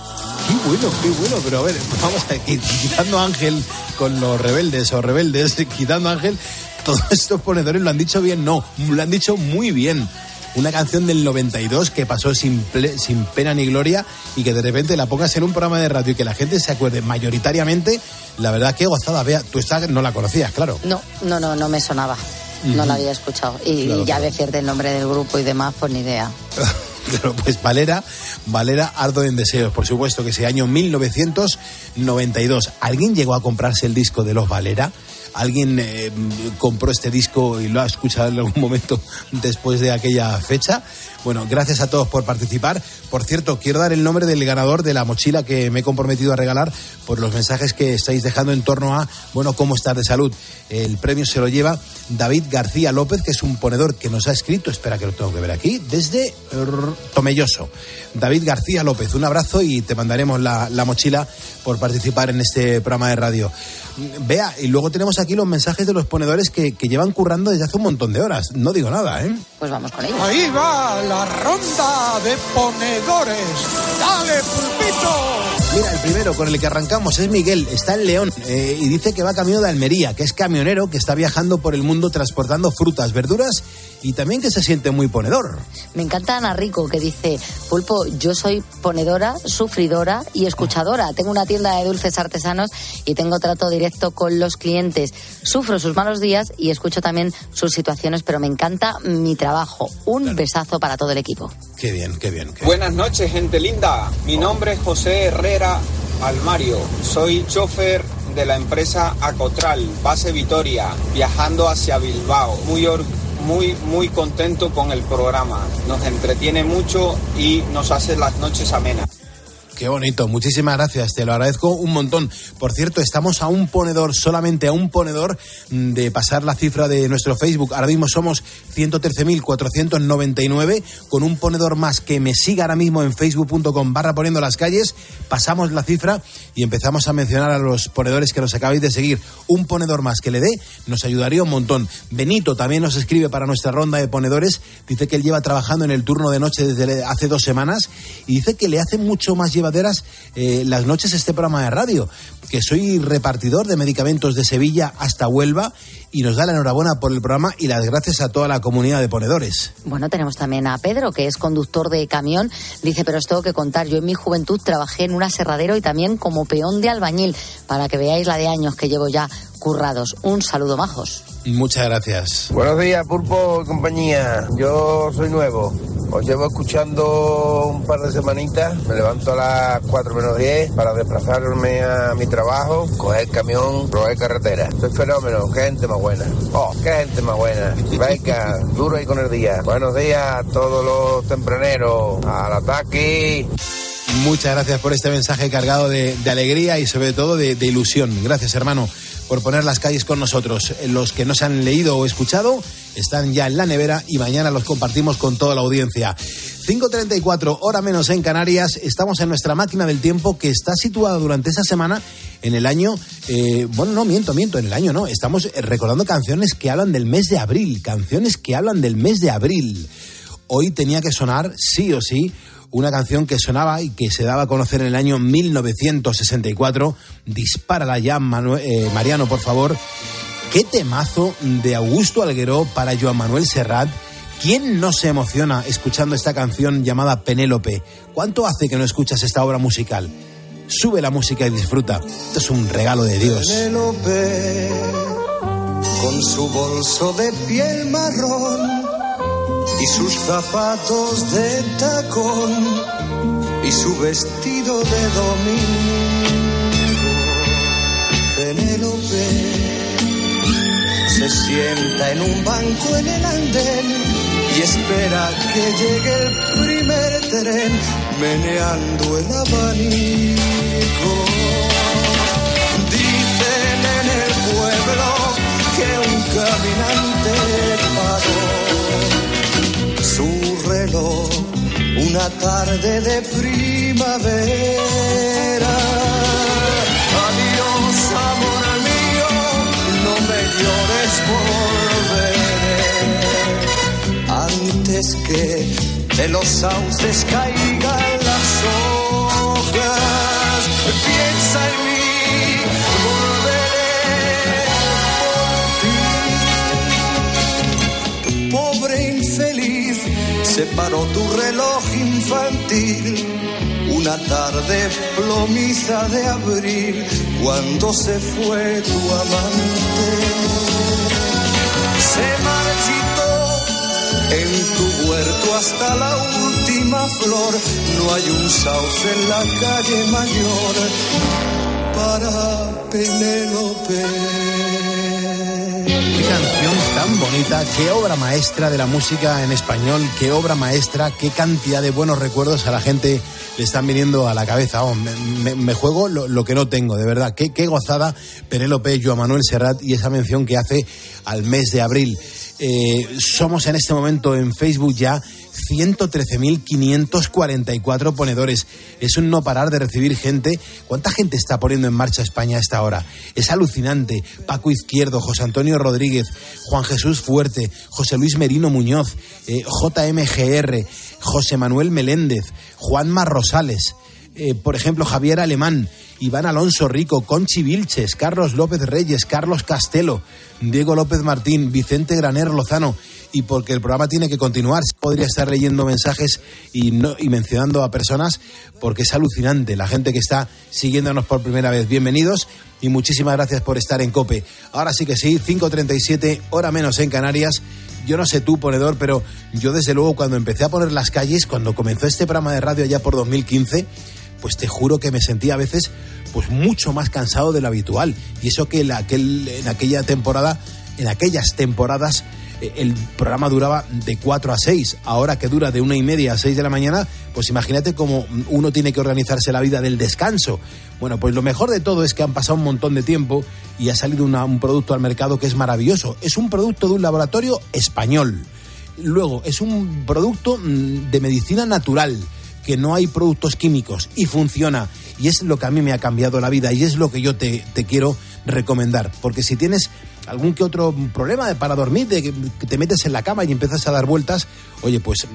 Qué bueno, qué bueno, pero a ver, vamos a quitando a Ángel con los rebeldes o rebeldes, quitando a Ángel, todos estos ponedores lo han dicho bien, no, lo han dicho muy bien. Una canción del noventa y dos que pasó sin, ple, sin pena ni gloria y que de repente la pongas en un programa de radio y que la gente se acuerde mayoritariamente, la verdad que gozada. Vea, tú esta no la conocías, claro.
No, no, no, no me sonaba, uh-huh. No la había escuchado. Y, claro, y ya claro. Decirte el nombre del grupo y demás, pues ni idea.
Claro, pues Valera, Valera Ardo en Deseos, por supuesto que ese año mil novecientos noventa y dos. ¿Alguien llegó a comprarse el disco de los Valera? ¿Alguien eh, compró este disco y lo ha escuchado en algún momento después de aquella fecha? Bueno, gracias a todos por participar. Por cierto, quiero dar el nombre del ganador de la mochila que me he comprometido a regalar por los mensajes que estáis dejando en torno a, bueno, cómo estar de salud. El premio se lo lleva David García López, que es un ponedor que nos ha escrito, espera que lo tengo que ver aquí, desde Tomelloso. David García López, un abrazo y te mandaremos la, la mochila por participar en este programa de radio. Vea, y luego tenemos aquí los mensajes de los ponedores que, que llevan currando desde hace un montón de horas. No digo nada, ¿eh?
Pues vamos con ellos.
Ahí va la ronda de ponedores. ¡Dale, Pulpito!
Mira, el primero con el que arrancamos es Miguel, está en León eh, y dice que va camino de Almería, que es camionero, que está viajando por el mundo transportando frutas, verduras y también que se siente muy ponedor.
Me encanta Ana Rico, que dice: Pulpo, yo soy ponedora, sufridora y escuchadora. Tengo una tienda de dulces artesanos y tengo trato directo con los clientes. Sufro sus malos días y escucho también sus situaciones, pero me encanta mi trabajo. Un claro. besazo para todo el equipo.
Qué bien, qué bien. Qué
Buenas noches, gente linda. Mi nombre es José Herrera Almario. Soy chofer de la empresa Acotral, base Vitoria, viajando hacia Bilbao. Muy orgulloso. Muy, muy contento con el programa. Nos entretiene mucho y nos hace las noches amenas.
Qué bonito, muchísimas gracias, te lo agradezco un montón. Por cierto, estamos a un ponedor, solamente a un ponedor de pasar la cifra de nuestro Facebook. Ahora mismo somos ciento trece mil cuatrocientos noventa y nueve, con un ponedor más que me siga ahora mismo en facebook punto com barra poniendo las calles, pasamos la cifra y empezamos a mencionar a los ponedores que nos acabáis de seguir. Un ponedor más que le dé nos ayudaría un montón. Benito también nos escribe para nuestra ronda de ponedores, dice que él lleva trabajando en el turno de noche desde hace dos semanas y dice que le hace mucho más llevar llevaderas eh, las noches este programa de radio, que soy repartidor de medicamentos de Sevilla hasta Huelva, y nos da la enhorabuena por el programa y las gracias a toda la comunidad de ponedores.
Bueno, tenemos también a Pedro, que es conductor de camión. Dice, pero os tengo que contar, yo en mi juventud trabajé en un aserradero y también como peón de albañil, para que veáis la de años que llevo ya currados. Un saludo, majos.
Muchas gracias.
Buenos días, Pulpo y compañía. Yo soy nuevo. Os llevo escuchando un par de semanitas. Me levanto a las cuatro menos diez para desplazarme a mi trabajo, coger camión, coger carretera. Soy fenómeno. Qué gente más buena. Oh, qué gente más buena. Venga, duro ahí con el día. Buenos días a todos los tempraneros. Al ataque.
Muchas gracias por este mensaje cargado de, de alegría y sobre todo de, de ilusión. Gracias, hermano, por poner las calles con nosotros. Los que no se han leído o escuchado están ya en la nevera y mañana los compartimos con toda la audiencia. cinco treinta y cuatro, hora menos en Canarias. Estamos en nuestra máquina del tiempo, que está situada durante esa semana en el año... Eh, bueno, no, miento, miento, en el año no. Estamos recordando canciones que hablan del mes de abril. Canciones que hablan del mes de abril. Hoy tenía que sonar, sí o sí, una canción que sonaba y que se daba a conocer en el año mil novecientos sesenta y cuatro. Dispárala ya, Manu- eh, Mariano, por favor. Qué temazo de Augusto Algueró para Joan Manuel Serrat. ¿Quién no se emociona escuchando esta canción llamada Penélope? ¿Cuánto hace que no escuchas esta obra musical? Sube la música y disfruta. Esto es un regalo de Dios.
Penélope, con su bolso de piel marrón y sus zapatos de tacón y su vestido de domingo. Penélope se sienta en un banco en el andén y espera que llegue el primer tren, meneando el abanico. Dicen en el pueblo que un caminante paró su reloj una tarde de primavera. Adiós, amor mío, no me llores, volveré antes que de los sauces caigan las hojas. Piensa en mí, volveré por ti. Pobre infeliz, se paró tu reloj infantil una tarde plomiza de abril, cuando se fue tu amante. Se marchitó en tu huerto hasta la última flor. No hay un sauce en la calle mayor para Penélope.
Qué canción tan bonita, qué obra maestra de la música en español, qué obra maestra, qué cantidad de buenos recuerdos a la gente le están viniendo a la cabeza. Oh, me, me, me juego lo, lo que no tengo, de verdad. Qué, qué gozada Penélope, Joan Manuel Serrat y esa mención que hace al mes de abril. Eh, somos en este momento en Facebook ya ciento trece mil quinientos cuarenta y cuatro ponedores. Es un no parar de recibir gente. ¿Cuánta gente está poniendo en marcha España a esta hora? Es alucinante. Paco Izquierdo, José Antonio Rodríguez, Juan Jesús Fuerte, José Luis Merino Muñoz, eh, J M G R, José Manuel Meléndez, Juanma Rosales, eh, por ejemplo Javier Alemán, Iván Alonso Rico, Conchi Vilches, Carlos López Reyes, Carlos Castelo, Diego López Martín, Vicente Graner Lozano. Y porque el programa tiene que continuar, podría estar leyendo mensajes y, no, y mencionando a personas, porque es alucinante la gente que está siguiéndonos por primera vez. Bienvenidos y muchísimas gracias por estar en COPE. Ahora sí que sí, cinco treinta y siete, hora menos en Canarias. Yo no sé tú, ponedor, pero yo desde luego cuando empecé a poner las calles, cuando comenzó este programa de radio allá por dos mil quince, pues te juro que me sentía a veces pues mucho más cansado de lo habitual. Y eso que en, aquel, en aquella temporada, en aquellas temporadas, el programa duraba de cuatro a seis, ahora que dura de una y media a seis de la mañana, pues imagínate cómo uno tiene que organizarse la vida del descanso. Bueno, pues lo mejor de todo es que han pasado un montón de tiempo y ha salido una, un producto al mercado que es maravilloso. Es un producto de un laboratorio español. Luego, es un producto de medicina natural, que no hay productos químicos y funciona. Y es lo que a mí me ha cambiado la vida y es lo que yo te, te quiero recomendar. Porque si tienes algún que otro problema para dormir, de que te metes en la cama y empiezas a dar vueltas, oye, pues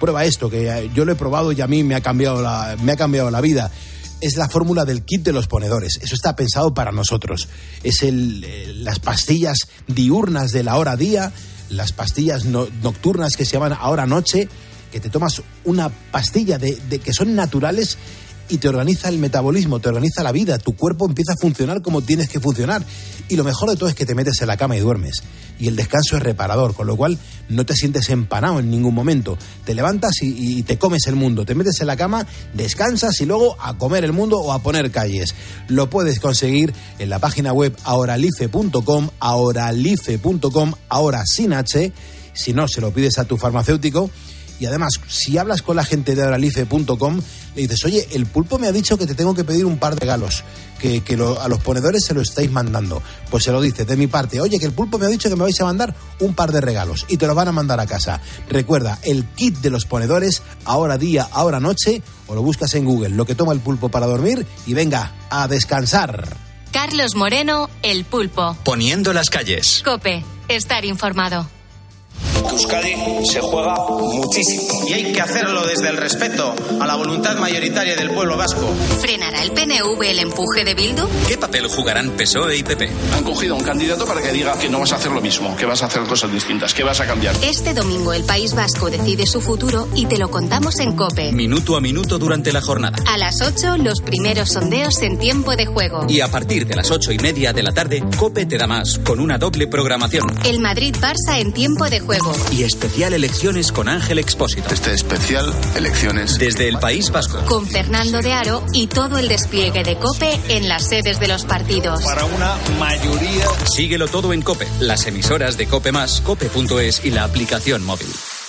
prueba esto, que yo lo he probado y a mí me ha cambiado la, me ha cambiado la vida. Es la fórmula del kit de los ponedores. Eso está pensado para nosotros. Es el, eh, las pastillas diurnas de la hora día, las pastillas no, nocturnas que se llaman hora noche, que te tomas una pastilla de, de que son naturales y te organiza el metabolismo, te organiza la vida, tu cuerpo empieza a funcionar como tienes que funcionar. Y lo mejor de todo es que te metes en la cama y duermes. Y el descanso es reparador, con lo cual no te sientes empanado en ningún momento. Te levantas y, y te comes el mundo, te metes en la cama, descansas y luego a comer el mundo o a poner calles. Lo puedes conseguir en la página web ahoralife punto com, ahoralife punto com, ahora sin H, si no se lo pides a tu farmacéutico. Y además, si hablas con la gente de ahoralife punto com, le dices, oye, el pulpo me ha dicho que te tengo que pedir un par de regalos, que, que lo, a los ponedores se lo estáis mandando. Pues se lo dices de mi parte, oye, que el pulpo me ha dicho que me vais a mandar un par de regalos y te los van a mandar a casa. Recuerda, el kit de los ponedores, ahora día, ahora noche, o lo buscas en Google, lo que toma el pulpo para dormir y venga, a descansar.
Carlos Moreno, El Pulpo.
Poniendo las calles.
COPE, estar informado.
Euskadi se juega muchísimo y hay que hacerlo desde el respeto a la voluntad mayoritaria del pueblo vasco.
¿Frenará el P N V el empuje de Bildu?
¿Qué papel jugarán P S O E y P P?
Han cogido a un candidato para que diga que no vas a hacer lo mismo, que vas a hacer cosas distintas, que vas a cambiar.
Este domingo el País Vasco decide su futuro y te lo contamos en COPE.
Minuto a minuto durante la jornada.
A las ocho, los primeros sondeos en tiempo de juego.
Y a partir de las ocho y media de la tarde, COPE te da más, con una doble programación.
El Madrid-Barça en tiempo de juego.
Y especial elecciones con Ángel Expósito.
Este especial elecciones
desde el País Vasco.
Con Fernando de Aro y todo el despliegue de COPE en las sedes de los partidos.
Para una mayoría.
Síguelo todo en COPE, las emisoras de COPE más, cope punto es y la aplicación móvil.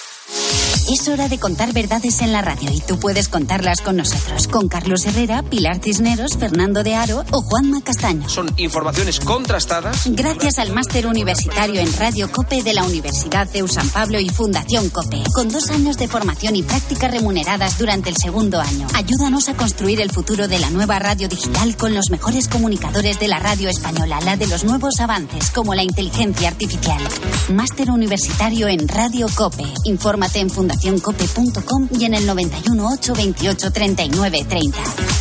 Es hora de contar verdades en la radio y tú puedes contarlas con nosotros, con Carlos Herrera, Pilar Cisneros, Fernando de Aro o Juanma Castaño.
Son informaciones contrastadas.
Gracias al máster universitario en Radio COPE de la Universidad de San Pablo y Fundación COPE, con dos años de formación y prácticas remuneradas durante el segundo año. Ayúdanos a construir el futuro de la nueva radio digital con los mejores comunicadores de la radio española, la de los nuevos avances como la inteligencia artificial. Máster universitario en Radio COPE. Infórmate en fundación cope punto com y en el noventa y uno, ocho, veintiocho, treinta y nueve, treinta.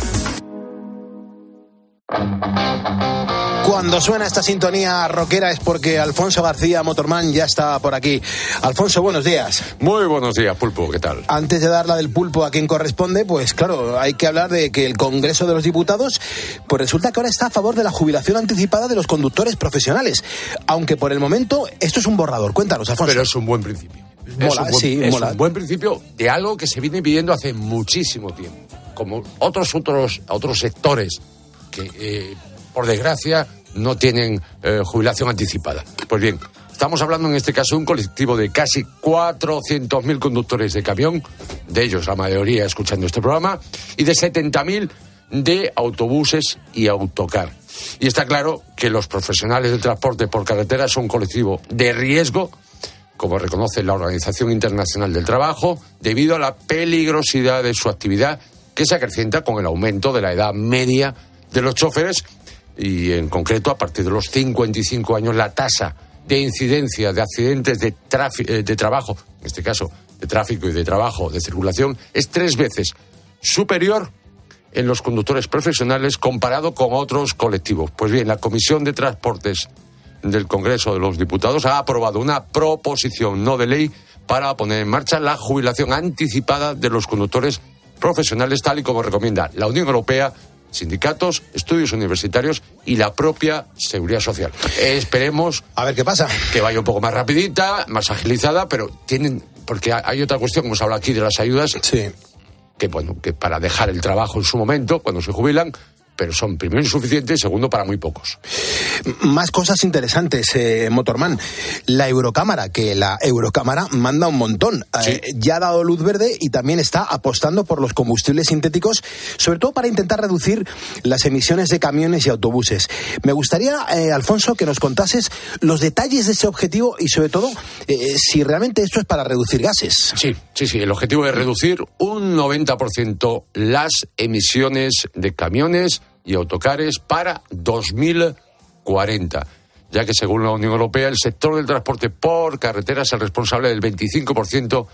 Cuando suena esta sintonía rockera es porque Alfonso García, Motorman, ya está por aquí. Alfonso, buenos días.
Muy buenos días, Pulpo, ¿qué tal?
Antes de dar la del pulpo a quien corresponde, pues claro, hay que hablar de que el Congreso de los Diputados, pues resulta que ahora está a favor de la jubilación anticipada de los conductores profesionales. Aunque por el momento esto es un borrador. Cuéntanos, Alfonso.
Pero es un buen principio.
Mola,
es un buen,
sí,
es
mola.
un buen principio de algo que se viene pidiendo hace muchísimo tiempo. Como otros, otros, otros sectores que, eh, por desgracia, no tienen eh, jubilación anticipada. Pues bien, estamos hablando en este caso de un colectivo de casi cuatrocientos mil conductores de camión, de ellos la mayoría escuchando este programa, y de setenta mil de autobuses y autocar. Y está claro que los profesionales del transporte por carretera son un colectivo de riesgo, como reconoce la Organización Internacional del Trabajo, debido a la peligrosidad de su actividad, que se acrecienta con el aumento de la edad media de los choferes, y en concreto a partir de los cincuenta y cinco años la tasa de incidencia de accidentes de, trafi- de trabajo, en este caso de tráfico y de trabajo, de circulación, es tres veces superior en los conductores profesionales comparado con otros colectivos. Pues bien, la Comisión de Transportes del Congreso de los Diputados ha aprobado una proposición no de ley para poner en marcha la jubilación anticipada de los conductores profesionales, tal y como recomienda la Unión Europea, sindicatos, estudios universitarios y la propia Seguridad Social. Eh, esperemos
a ver qué pasa,
que vaya un poco más rapidita, más agilizada, pero tienen, porque hay otra cuestión, hemos hablado aquí de las ayudas,
sí,
que bueno, que para dejar el trabajo en su momento, cuando se jubilan, pero son primero insuficientes y segundo para muy pocos.
Más cosas interesantes, eh, Motorman. La Eurocámara, que la Eurocámara manda un montón. Sí. Eh, ya ha dado luz verde y también está apostando por los combustibles sintéticos, sobre todo para intentar reducir las emisiones de camiones y autobuses. Me gustaría, eh, Alfonso, que nos contases los detalles de ese objetivo y sobre todo eh, si realmente esto es para reducir gases.
Sí, sí, sí. El objetivo es reducir un noventa por ciento las emisiones de camiones y autocares para dos mil cuarenta, ya que según la Unión Europea el sector del transporte por carretera es el responsable del veinticinco por ciento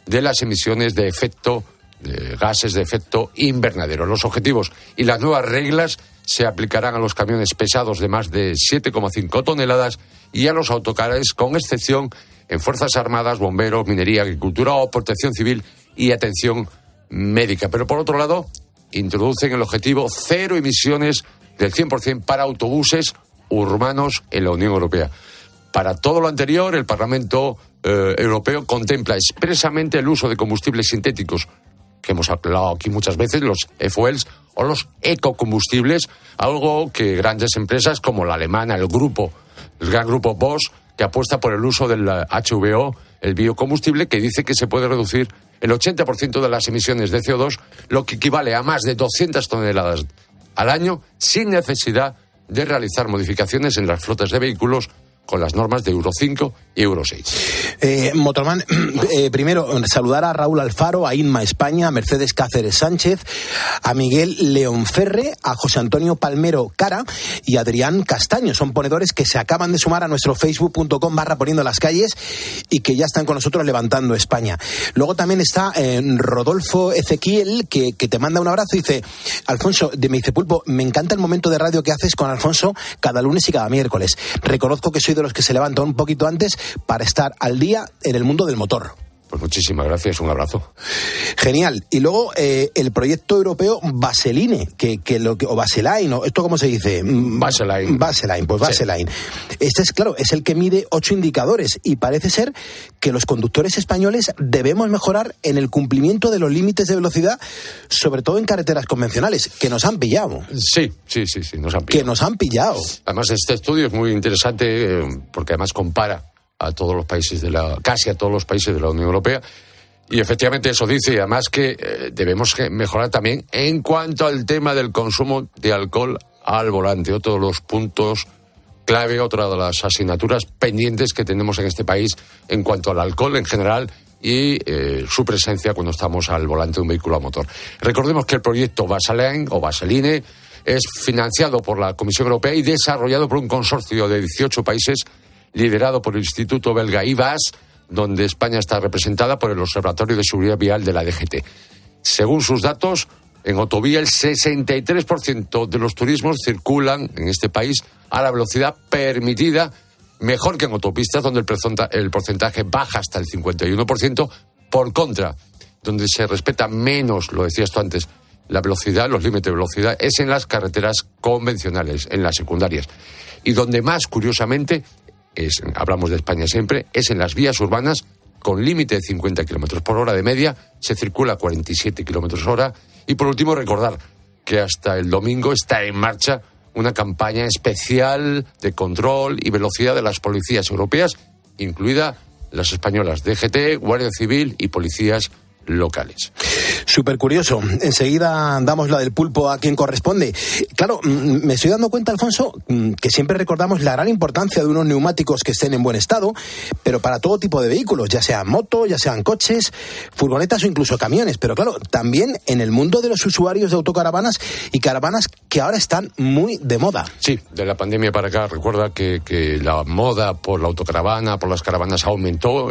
de las emisiones de efecto, de gases de efecto invernadero. Los objetivos y las nuevas reglas se aplicarán a los camiones pesados de más de siete coma cinco toneladas y a los autocares, con excepción en Fuerzas Armadas, bomberos, minería, agricultura o protección civil y atención médica. Pero por otro lado, introducen el objetivo cero emisiones del cien por ciento para autobuses urbanos en la Unión Europea. Para todo lo anterior, el Parlamento eh, Europeo contempla expresamente el uso de combustibles sintéticos, que hemos hablado aquí muchas veces, los e-fuels o los ecocombustibles, algo que grandes empresas como la alemana, el grupo, el gran grupo Bosch, que apuesta por el uso del H V O, el biocombustible, que dice que se puede reducir el ochenta por ciento de las emisiones de C O dos, lo que equivale a más de doscientas toneladas al año, sin necesidad de realizar modificaciones en las flotas de vehículos con las normas de Euro cinco y Euro seis.
Eh, Motorman, eh, primero saludar a Raúl Alfaro, a Inma España, a Mercedes Cáceres Sánchez, a Miguel Leonferre, a José Antonio Palmero Cara y a Adrián Castaño. Son ponedores que se acaban de sumar a nuestro facebook punto com barra poniendo las calles y que ya están con nosotros levantando España. Luego también está eh, Rodolfo Ezequiel, que, que te manda un abrazo y dice: Alfonso, de me dice Pulpo, me encanta el momento de radio que haces con Alfonso cada lunes y cada miércoles. Reconozco que soy de los que se levantan un poquito antes para estar al día en el mundo del motor.
Pues muchísimas gracias, un abrazo.
Genial. Y luego eh, el proyecto europeo Vaseline, que, que lo que o Vaseline, ¿o esto cómo se dice?
Vaseline.
Vaseline, pues Vaseline. Sí. Este es claro, es el que mide ocho indicadores y parece ser que los conductores españoles debemos mejorar en el cumplimiento de los límites de velocidad, sobre todo en carreteras convencionales, que nos han pillado.
Sí, sí, sí, sí, nos han pillado.
Que nos han pillado.
Además, este estudio es muy interesante eh, porque además compara a todos los países de la, casi a todos los países de la Unión Europea, y efectivamente eso dice, y además que eh, debemos mejorar también en cuanto al tema del consumo de alcohol al volante, otro de los puntos clave, otra de las asignaturas pendientes que tenemos en este país en cuanto al alcohol en general y eh, su presencia cuando estamos al volante de un vehículo a motor. Recordemos que el proyecto Vaseline o Vaseline es financiado por la Comisión Europea y desarrollado por un consorcio de dieciocho países liderado por el Instituto belga I V A S, donde España está representada por el Observatorio de Seguridad Vial de la D G T. Según sus datos, en autovía el sesenta y tres por ciento de los turismos circulan en este país a la velocidad permitida, mejor que en autopistas, donde el porcentaje baja hasta el cincuenta y uno por ciento. Por contra, donde se respeta menos, lo decías tú antes, la velocidad, los límites de velocidad, es en las carreteras convencionales, en las secundarias. Y donde más, curiosamente, Es, hablamos de España siempre, es en las vías urbanas con límite de cincuenta kilómetros por hora de media, se circula a cuarenta y siete kilómetros hora. Y por último, recordar que hasta el domingo está en marcha una campaña especial de control y velocidad de las policías europeas, incluida las españolas D G T, Guardia Civil y policías locales.
Súper curioso. Enseguida damos la del pulpo a quien corresponde. Claro, me estoy dando cuenta, Alfonso, que siempre recordamos la gran importancia de unos neumáticos que estén en buen estado, pero para todo tipo de vehículos, ya sean motos, ya sean coches, furgonetas o incluso camiones. Pero claro, también en el mundo de los usuarios de autocaravanas y caravanas que ahora están muy de moda.
Sí, de la pandemia para acá, recuerda que, que la moda por la autocaravana, por las caravanas aumentó,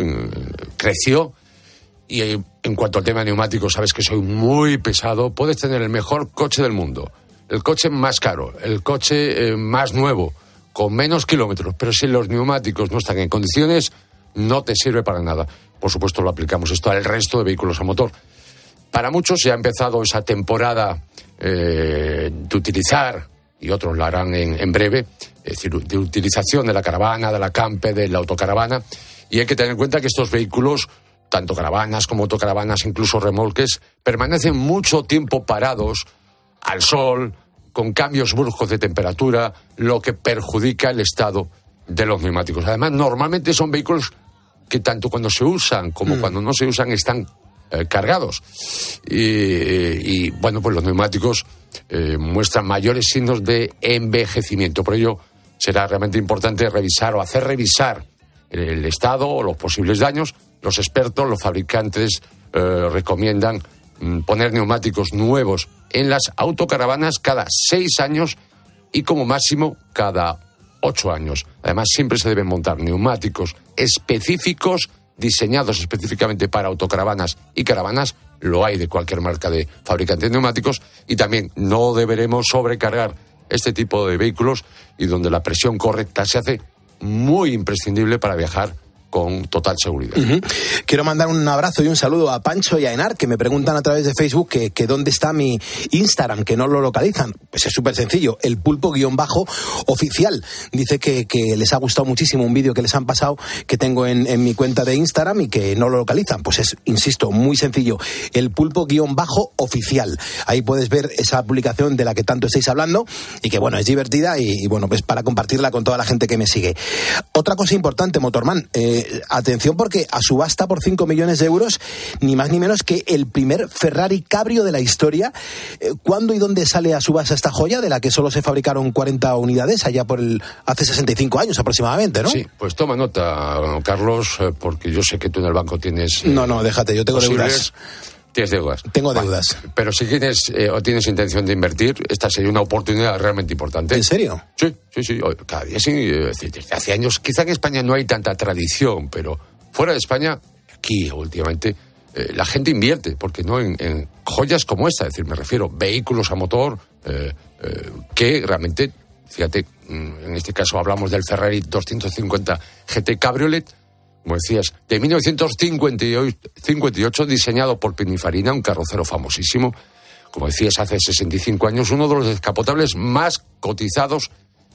creció. Y en cuanto al tema de neumáticos, sabes que soy muy pesado. Puedes tener el mejor coche del mundo, el coche más caro, el coche eh, más nuevo, con menos kilómetros, pero si los neumáticos no están en condiciones, no te sirve para nada. Por supuesto, lo aplicamos esto al resto de vehículos a motor. Para muchos ya ha empezado esa temporada eh, de utilizar, y otros la harán en, en breve, es decir, de utilización de la caravana, de la camper, de la autocaravana, y hay que tener en cuenta que estos vehículos, tanto caravanas como autocaravanas, incluso remolques, permanecen mucho tiempo parados al sol, con cambios bruscos de temperatura, lo que perjudica el estado de los neumáticos. Además, normalmente son vehículos que tanto cuando se usan como mm. cuando no se usan están eh, cargados. Y, y, bueno, pues los neumáticos eh, muestran mayores signos de envejecimiento. Por ello, será realmente importante revisar o hacer revisar el estado o los posibles daños. Los expertos, los fabricantes, eh, recomiendan mm, poner neumáticos nuevos en las autocaravanas cada seis años y como máximo cada ocho años. Además, siempre se deben montar neumáticos específicos diseñados específicamente para autocaravanas y caravanas, lo hay de cualquier marca de fabricante de neumáticos, y también no deberemos sobrecargar este tipo de vehículos, y donde la presión correcta se hace muy imprescindible para viajar con total seguridad.
Uh-huh. Quiero mandar un abrazo y un saludo a Pancho y a Enar, que me preguntan a través de Facebook que, que dónde está mi Instagram, que no lo localizan. Pues es súper sencillo, el pulpo guión bajo oficial. Dice que, que les ha gustado muchísimo un vídeo que les han pasado, que tengo en, en mi cuenta de Instagram, y que no lo localizan. Pues es, insisto, muy sencillo, el pulpo guión bajo oficial. Ahí puedes ver esa publicación de la que tanto estáis hablando, y que bueno, es divertida, y, y bueno, pues para compartirla con toda la gente que me sigue. Otra cosa importante, Motorman, eh, atención, porque a subasta por cinco millones de euros, ni más ni menos que el primer Ferrari Cabrio de la historia. ¿Cuándo y dónde sale a subasta esta joya, de la que solo se fabricaron cuarenta unidades allá por el hace sesenta y cinco años aproximadamente, ¿no?
Sí, pues toma nota, Carlos, porque yo sé que tú en el banco tienes... Eh,
no, no, déjate, yo tengo deudas.
Tienes deudas.
Tengo deudas.
Vale. Pero si tienes eh, o tienes intención de invertir, esta sería una oportunidad realmente importante.
¿En serio?
Sí, sí, sí. Cada día sí. Desde hace años, quizá en España no hay tanta tradición, pero fuera de España, aquí últimamente, eh, la gente invierte, porque no en, en joyas como esta, es decir, me refiero vehículos a motor, eh, eh, que realmente, fíjate, en este caso hablamos del Ferrari doscientos cincuenta G T Cabriolet, como decías, de mil novecientos cincuenta y ocho, diseñado por Pininfarina, un carrocero famosísimo, como decías, hace sesenta y cinco años, uno de los descapotables más cotizados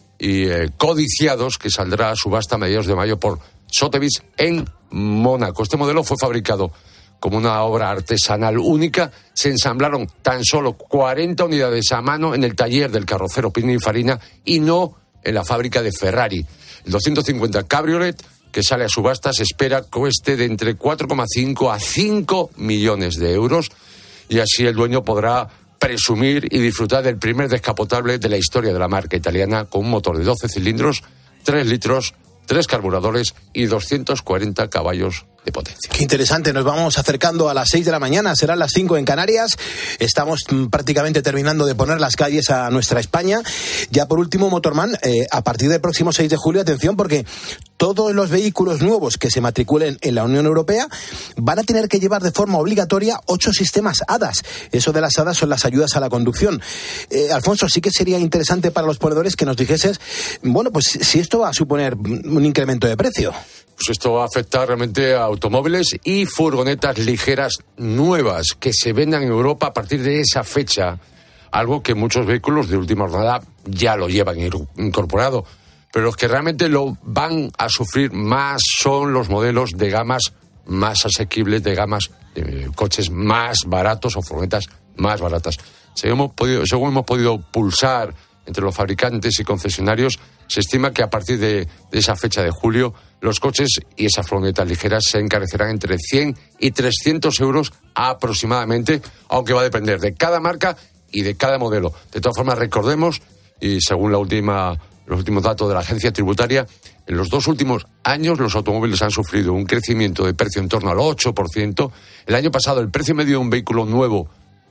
y eh, codiciados, que saldrá a subasta a mediados de mayo por Sotheby's en Mónaco. Este modelo fue fabricado como una obra artesanal única. Se ensamblaron tan solo cuarenta unidades a mano en el taller del carrocero Pininfarina y no en la fábrica de Ferrari. El doscientos cincuenta Cabriolet, que sale a subasta, se espera cueste de entre cuatro coma cinco a cinco millones de euros, y así el dueño podrá presumir y disfrutar del primer descapotable de la historia de la marca italiana, con un motor de doce cilindros, tres litros, tres carburadores y doscientos cuarenta caballos de potencia.
Qué interesante, nos vamos acercando a las seis de la mañana, serán las cinco en Canarias, estamos prácticamente terminando de poner las calles a nuestra España. Ya por último, Motorman, eh, a partir del próximo seis de julio, atención, porque todos los vehículos nuevos que se matriculen en la Unión Europea van a tener que llevar de forma obligatoria ocho sistemas A D A S. Eso de las A D A S son las ayudas a la conducción. Eh, Alfonso, sí que sería interesante para los ponedores que nos dijeses, bueno, pues si esto va a suponer un incremento de precio.
Pues esto va a afectar realmente a automóviles y furgonetas ligeras nuevas que se vendan en Europa a partir de esa fecha, algo que muchos vehículos de última jornada ya lo llevan incorporado, pero los que realmente lo van a sufrir más son los modelos de gamas más asequibles, de gamas de coches más baratos o furgonetas más baratas. Según hemos podido, según hemos podido pulsar entre los fabricantes y concesionarios, se estima que a partir de, de esa fecha de julio, los coches y esas furgonetas ligeras se encarecerán entre cien y trescientos euros aproximadamente, aunque va a depender de cada marca y de cada modelo. De todas formas, recordemos, y según la última, los últimos datos de la agencia tributaria, en los dos últimos años los automóviles han sufrido un crecimiento de precio en torno al ocho por ciento. El año pasado el precio medio de un vehículo nuevo,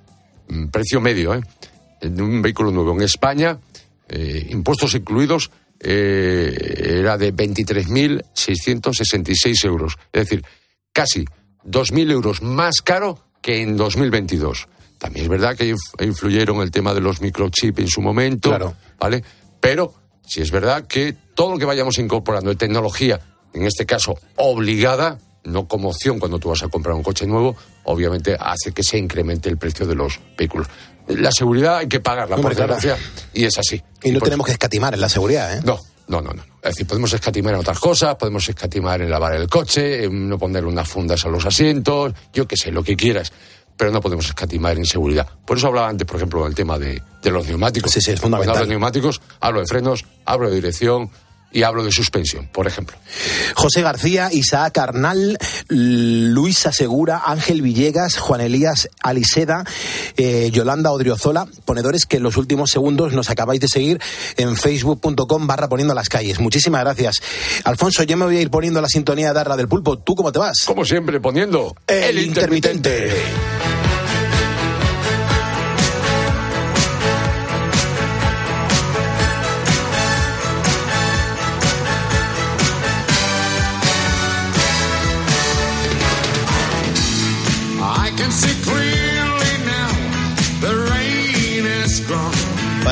precio medio, ¿eh? de un vehículo nuevo en España, eh, impuestos incluidos, eh, era de veintitrés mil seiscientos sesenta y seis euros. Es decir, casi dos mil euros más caro que en dos mil veintidós. También es verdad que influyeron el tema de los microchips en su momento,
claro,
¿vale? Pero sí es verdad que todo lo que vayamos incorporando de tecnología, en este caso obligada, no como opción cuando tú vas a comprar un coche nuevo, obviamente hace que se incremente el precio de los vehículos. La seguridad hay que pagarla, por desgracia, y es así.
Y no tenemos que escatimar en la seguridad, ¿eh?
No, no, no, no. Es decir, podemos escatimar en otras cosas, podemos escatimar en lavar el coche, en no ponerle unas fundas a los asientos, yo qué sé, lo que quieras, pero no podemos escatimar en seguridad. Por eso hablaba antes, por ejemplo, del tema de, de los neumáticos.
Sí, sí, es fundamental.
Cuando hablo de neumáticos, hablo de frenos, hablo de dirección y hablo de suspensión, por ejemplo.
José García, Isaac Arnal, Luisa Segura, Ángel Villegas, Juan Elías Aliseda, eh, Yolanda Odriozola, ponedores que en los últimos segundos nos acabáis de seguir en facebook punto com barra poniendo las calles. Muchísimas gracias. Alfonso, yo me voy a ir poniendo la sintonía de Arra del Pulpo. ¿Tú cómo te vas?
Como siempre, poniendo
El, el intermitente. intermitente.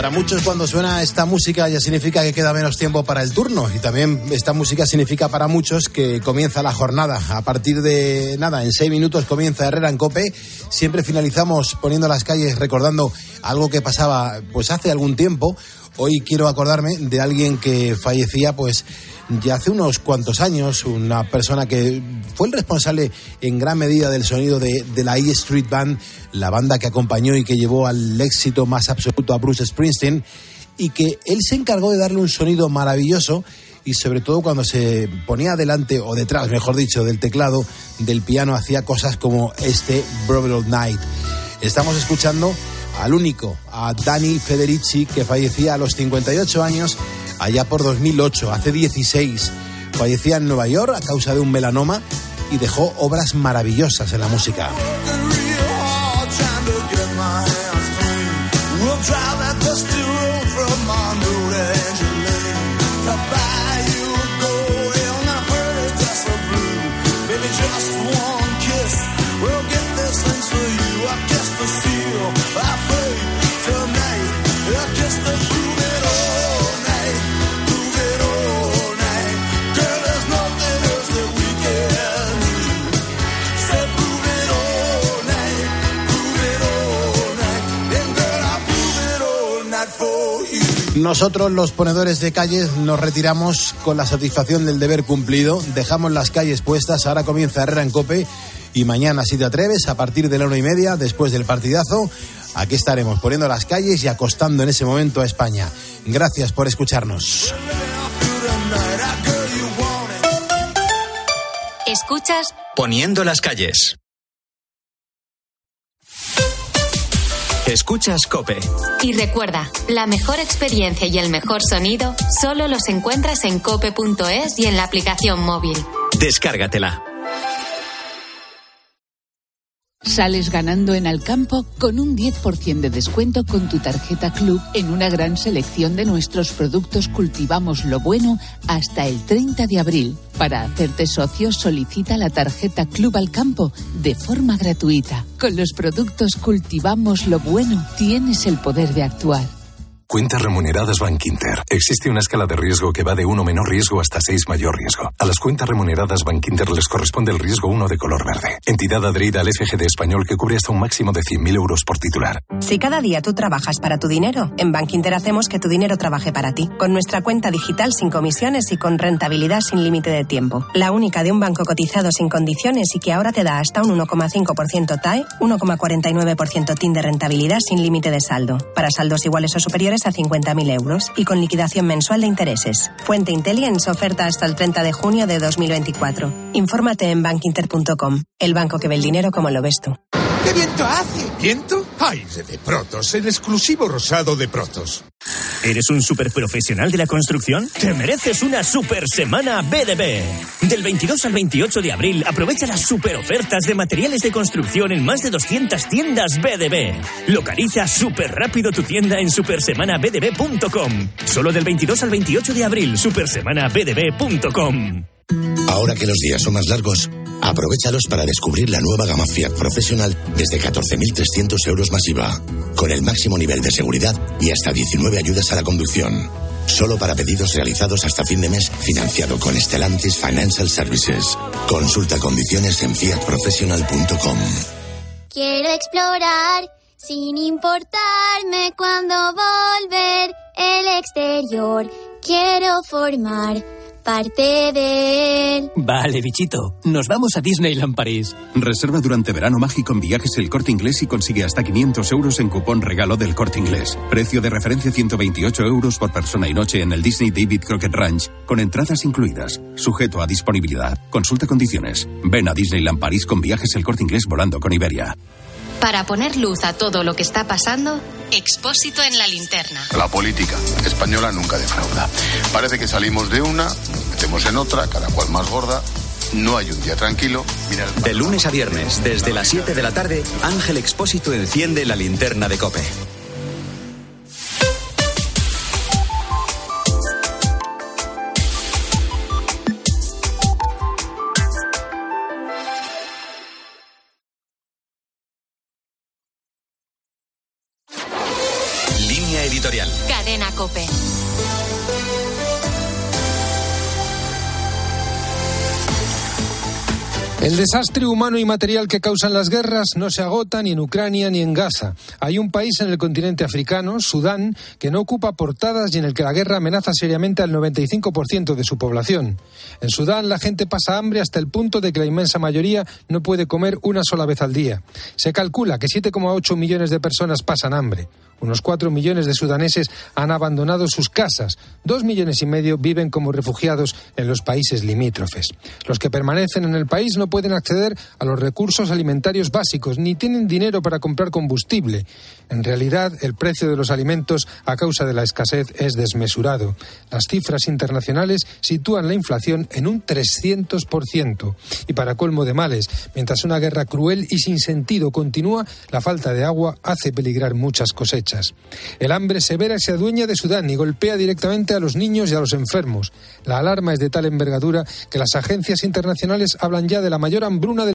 Para muchos, cuando suena esta música ya significa que queda menos tiempo para el turno, y también esta música significa para muchos que comienza la jornada. A partir de nada, en seis minutos comienza Herrera en COPE. Siempre finalizamos poniendo las calles recordando algo que pasaba pues hace algún tiempo. Hoy quiero acordarme de alguien que fallecía pues ya hace unos cuantos años, una persona que fue el responsable en gran medida del sonido de, de la E Street Band, la banda que acompañó y que llevó al éxito más absoluto a Bruce Springsteen, y que él se encargó de darle un sonido maravilloso, y sobre todo cuando se ponía delante, o detrás, mejor dicho, del teclado, del piano, hacía cosas como este Brothel Night. Estamos escuchando al único, a Danny Federici, que fallecía a los cincuenta y ocho años, allá por dos mil ocho, hace dieciséis. Fallecía en Nueva York a causa de un melanoma y dejó obras maravillosas en la música. Nosotros, los ponedores de calles, nos retiramos con la satisfacción del deber cumplido. Dejamos las calles puestas. Ahora comienza Herrera en COPE. Y mañana, si te atreves, a partir de la una y media, después del partidazo, aquí estaremos poniendo las calles y acostando en ese momento a España. Gracias por escucharnos.
Escuchas
Poniendo las calles. Escuchas COPE.
Y recuerda, la mejor experiencia y el mejor sonido solo los encuentras en cope punto es y en la aplicación móvil.
Descárgatela.
Sales ganando en Alcampo con un diez por ciento de descuento con tu tarjeta Club en una gran selección de nuestros productos Cultivamos lo Bueno hasta el treinta de abril. Para hacerte socio, solicita la tarjeta Club Alcampo de forma gratuita. Con los productos Cultivamos lo Bueno tienes el poder de actuar.
Cuentas remuneradas Bankinter. Existe una escala de riesgo que va de uno menor riesgo hasta seis mayor riesgo. A las cuentas remuneradas Bankinter les corresponde el riesgo uno de color verde. Entidad adherida al F G D español que cubre hasta un máximo de cien mil euros por titular.
Si cada día tú trabajas para tu dinero, en Bankinter hacemos que tu dinero trabaje para ti. Con nuestra cuenta digital sin comisiones y con rentabilidad sin límite de tiempo. La única de un banco cotizado sin condiciones y que ahora te da hasta un uno coma cinco por ciento T A E, uno coma cuarenta y nueve por ciento T I N de rentabilidad sin límite de saldo. Para saldos iguales o superiores a cincuenta mil euros y con liquidación mensual de intereses. Fuente Intelligence, oferta hasta el treinta de junio de dos mil veinticuatro. Infórmate en bankinter punto com, el banco que ve el dinero como lo ves tú.
¿Qué viento hace? ¿Viento? Aire de Protos, el exclusivo rosado de Protos.
¿Eres un superprofesional de la construcción? Te mereces una super semana B D B. Del veintidós al veintiocho de abril, aprovecha las super ofertas de materiales de construcción en más de doscientas tiendas B D B. Localiza súper rápido tu tienda en super semana b d b punto com. Solo del veintidós al veintiocho de abril, super semana b d b punto com.
Ahora que los días son más largos, aprovéchalos para descubrir la nueva gama Fiat Professional desde catorce mil trescientos euros más I V A, con el máximo nivel de seguridad y hasta diecinueve ayudas a la conducción. Solo para pedidos realizados hasta fin de mes, financiado con Stellantis Financial Services. Consulta condiciones en fiat professional punto com.
Quiero explorar sin importarme cuándo volver el exterior. Quiero formar parte de él.
Vale, bichito. Nos vamos a Disneyland París.
Reserva durante verano mágico en Viajes El Corte Inglés y consigue hasta quinientos euros en cupón regalo del Corte Inglés. Precio de referencia ciento veintiocho euros por persona y noche en el Disney David Crockett Ranch, con entradas incluidas. Sujeto a disponibilidad. Consulta condiciones. Ven a Disneyland París con Viajes El Corte Inglés volando con Iberia.
Para poner luz a todo lo que está pasando, Expósito en la linterna.
La política española nunca defrauda. Parece que salimos de una, nos metemos en otra, cada cual más gorda. No hay un día tranquilo. Mira el...
De lunes a viernes, desde las siete de la tarde, Ángel Expósito enciende la linterna de COPE. Línea editorial.
Cadena COPE.
El desastre humano y material que causan las guerras no se agota ni en Ucrania ni en Gaza. Hay un país en el continente africano, Sudán, que no ocupa portadas y en el que la guerra amenaza seriamente al noventa y cinco por ciento de su población. En Sudán la gente pasa hambre hasta el punto de que la inmensa mayoría no puede comer una sola vez al día. Se calcula que siete coma ocho millones de personas pasan hambre. Unos cuatro millones de sudaneses han abandonado sus casas. Dos millones y medio viven como refugiados en los países limítrofes. Los que permanecen en el país no pueden acceder a los recursos alimentarios básicos, ni tienen dinero para comprar combustible. En realidad, el precio de los alimentos a causa de la escasez es desmesurado. Las cifras internacionales sitúan la inflación en un trescientos por ciento. Y para colmo de males, mientras una guerra cruel y sin sentido continúa, la falta de agua hace peligrar muchas cosechas. El hambre severa se adueña de Sudán y golpea directamente a los niños y a los enfermos. La alarma es de tal envergadura que las agencias internacionales hablan ya de la mayor hambruna del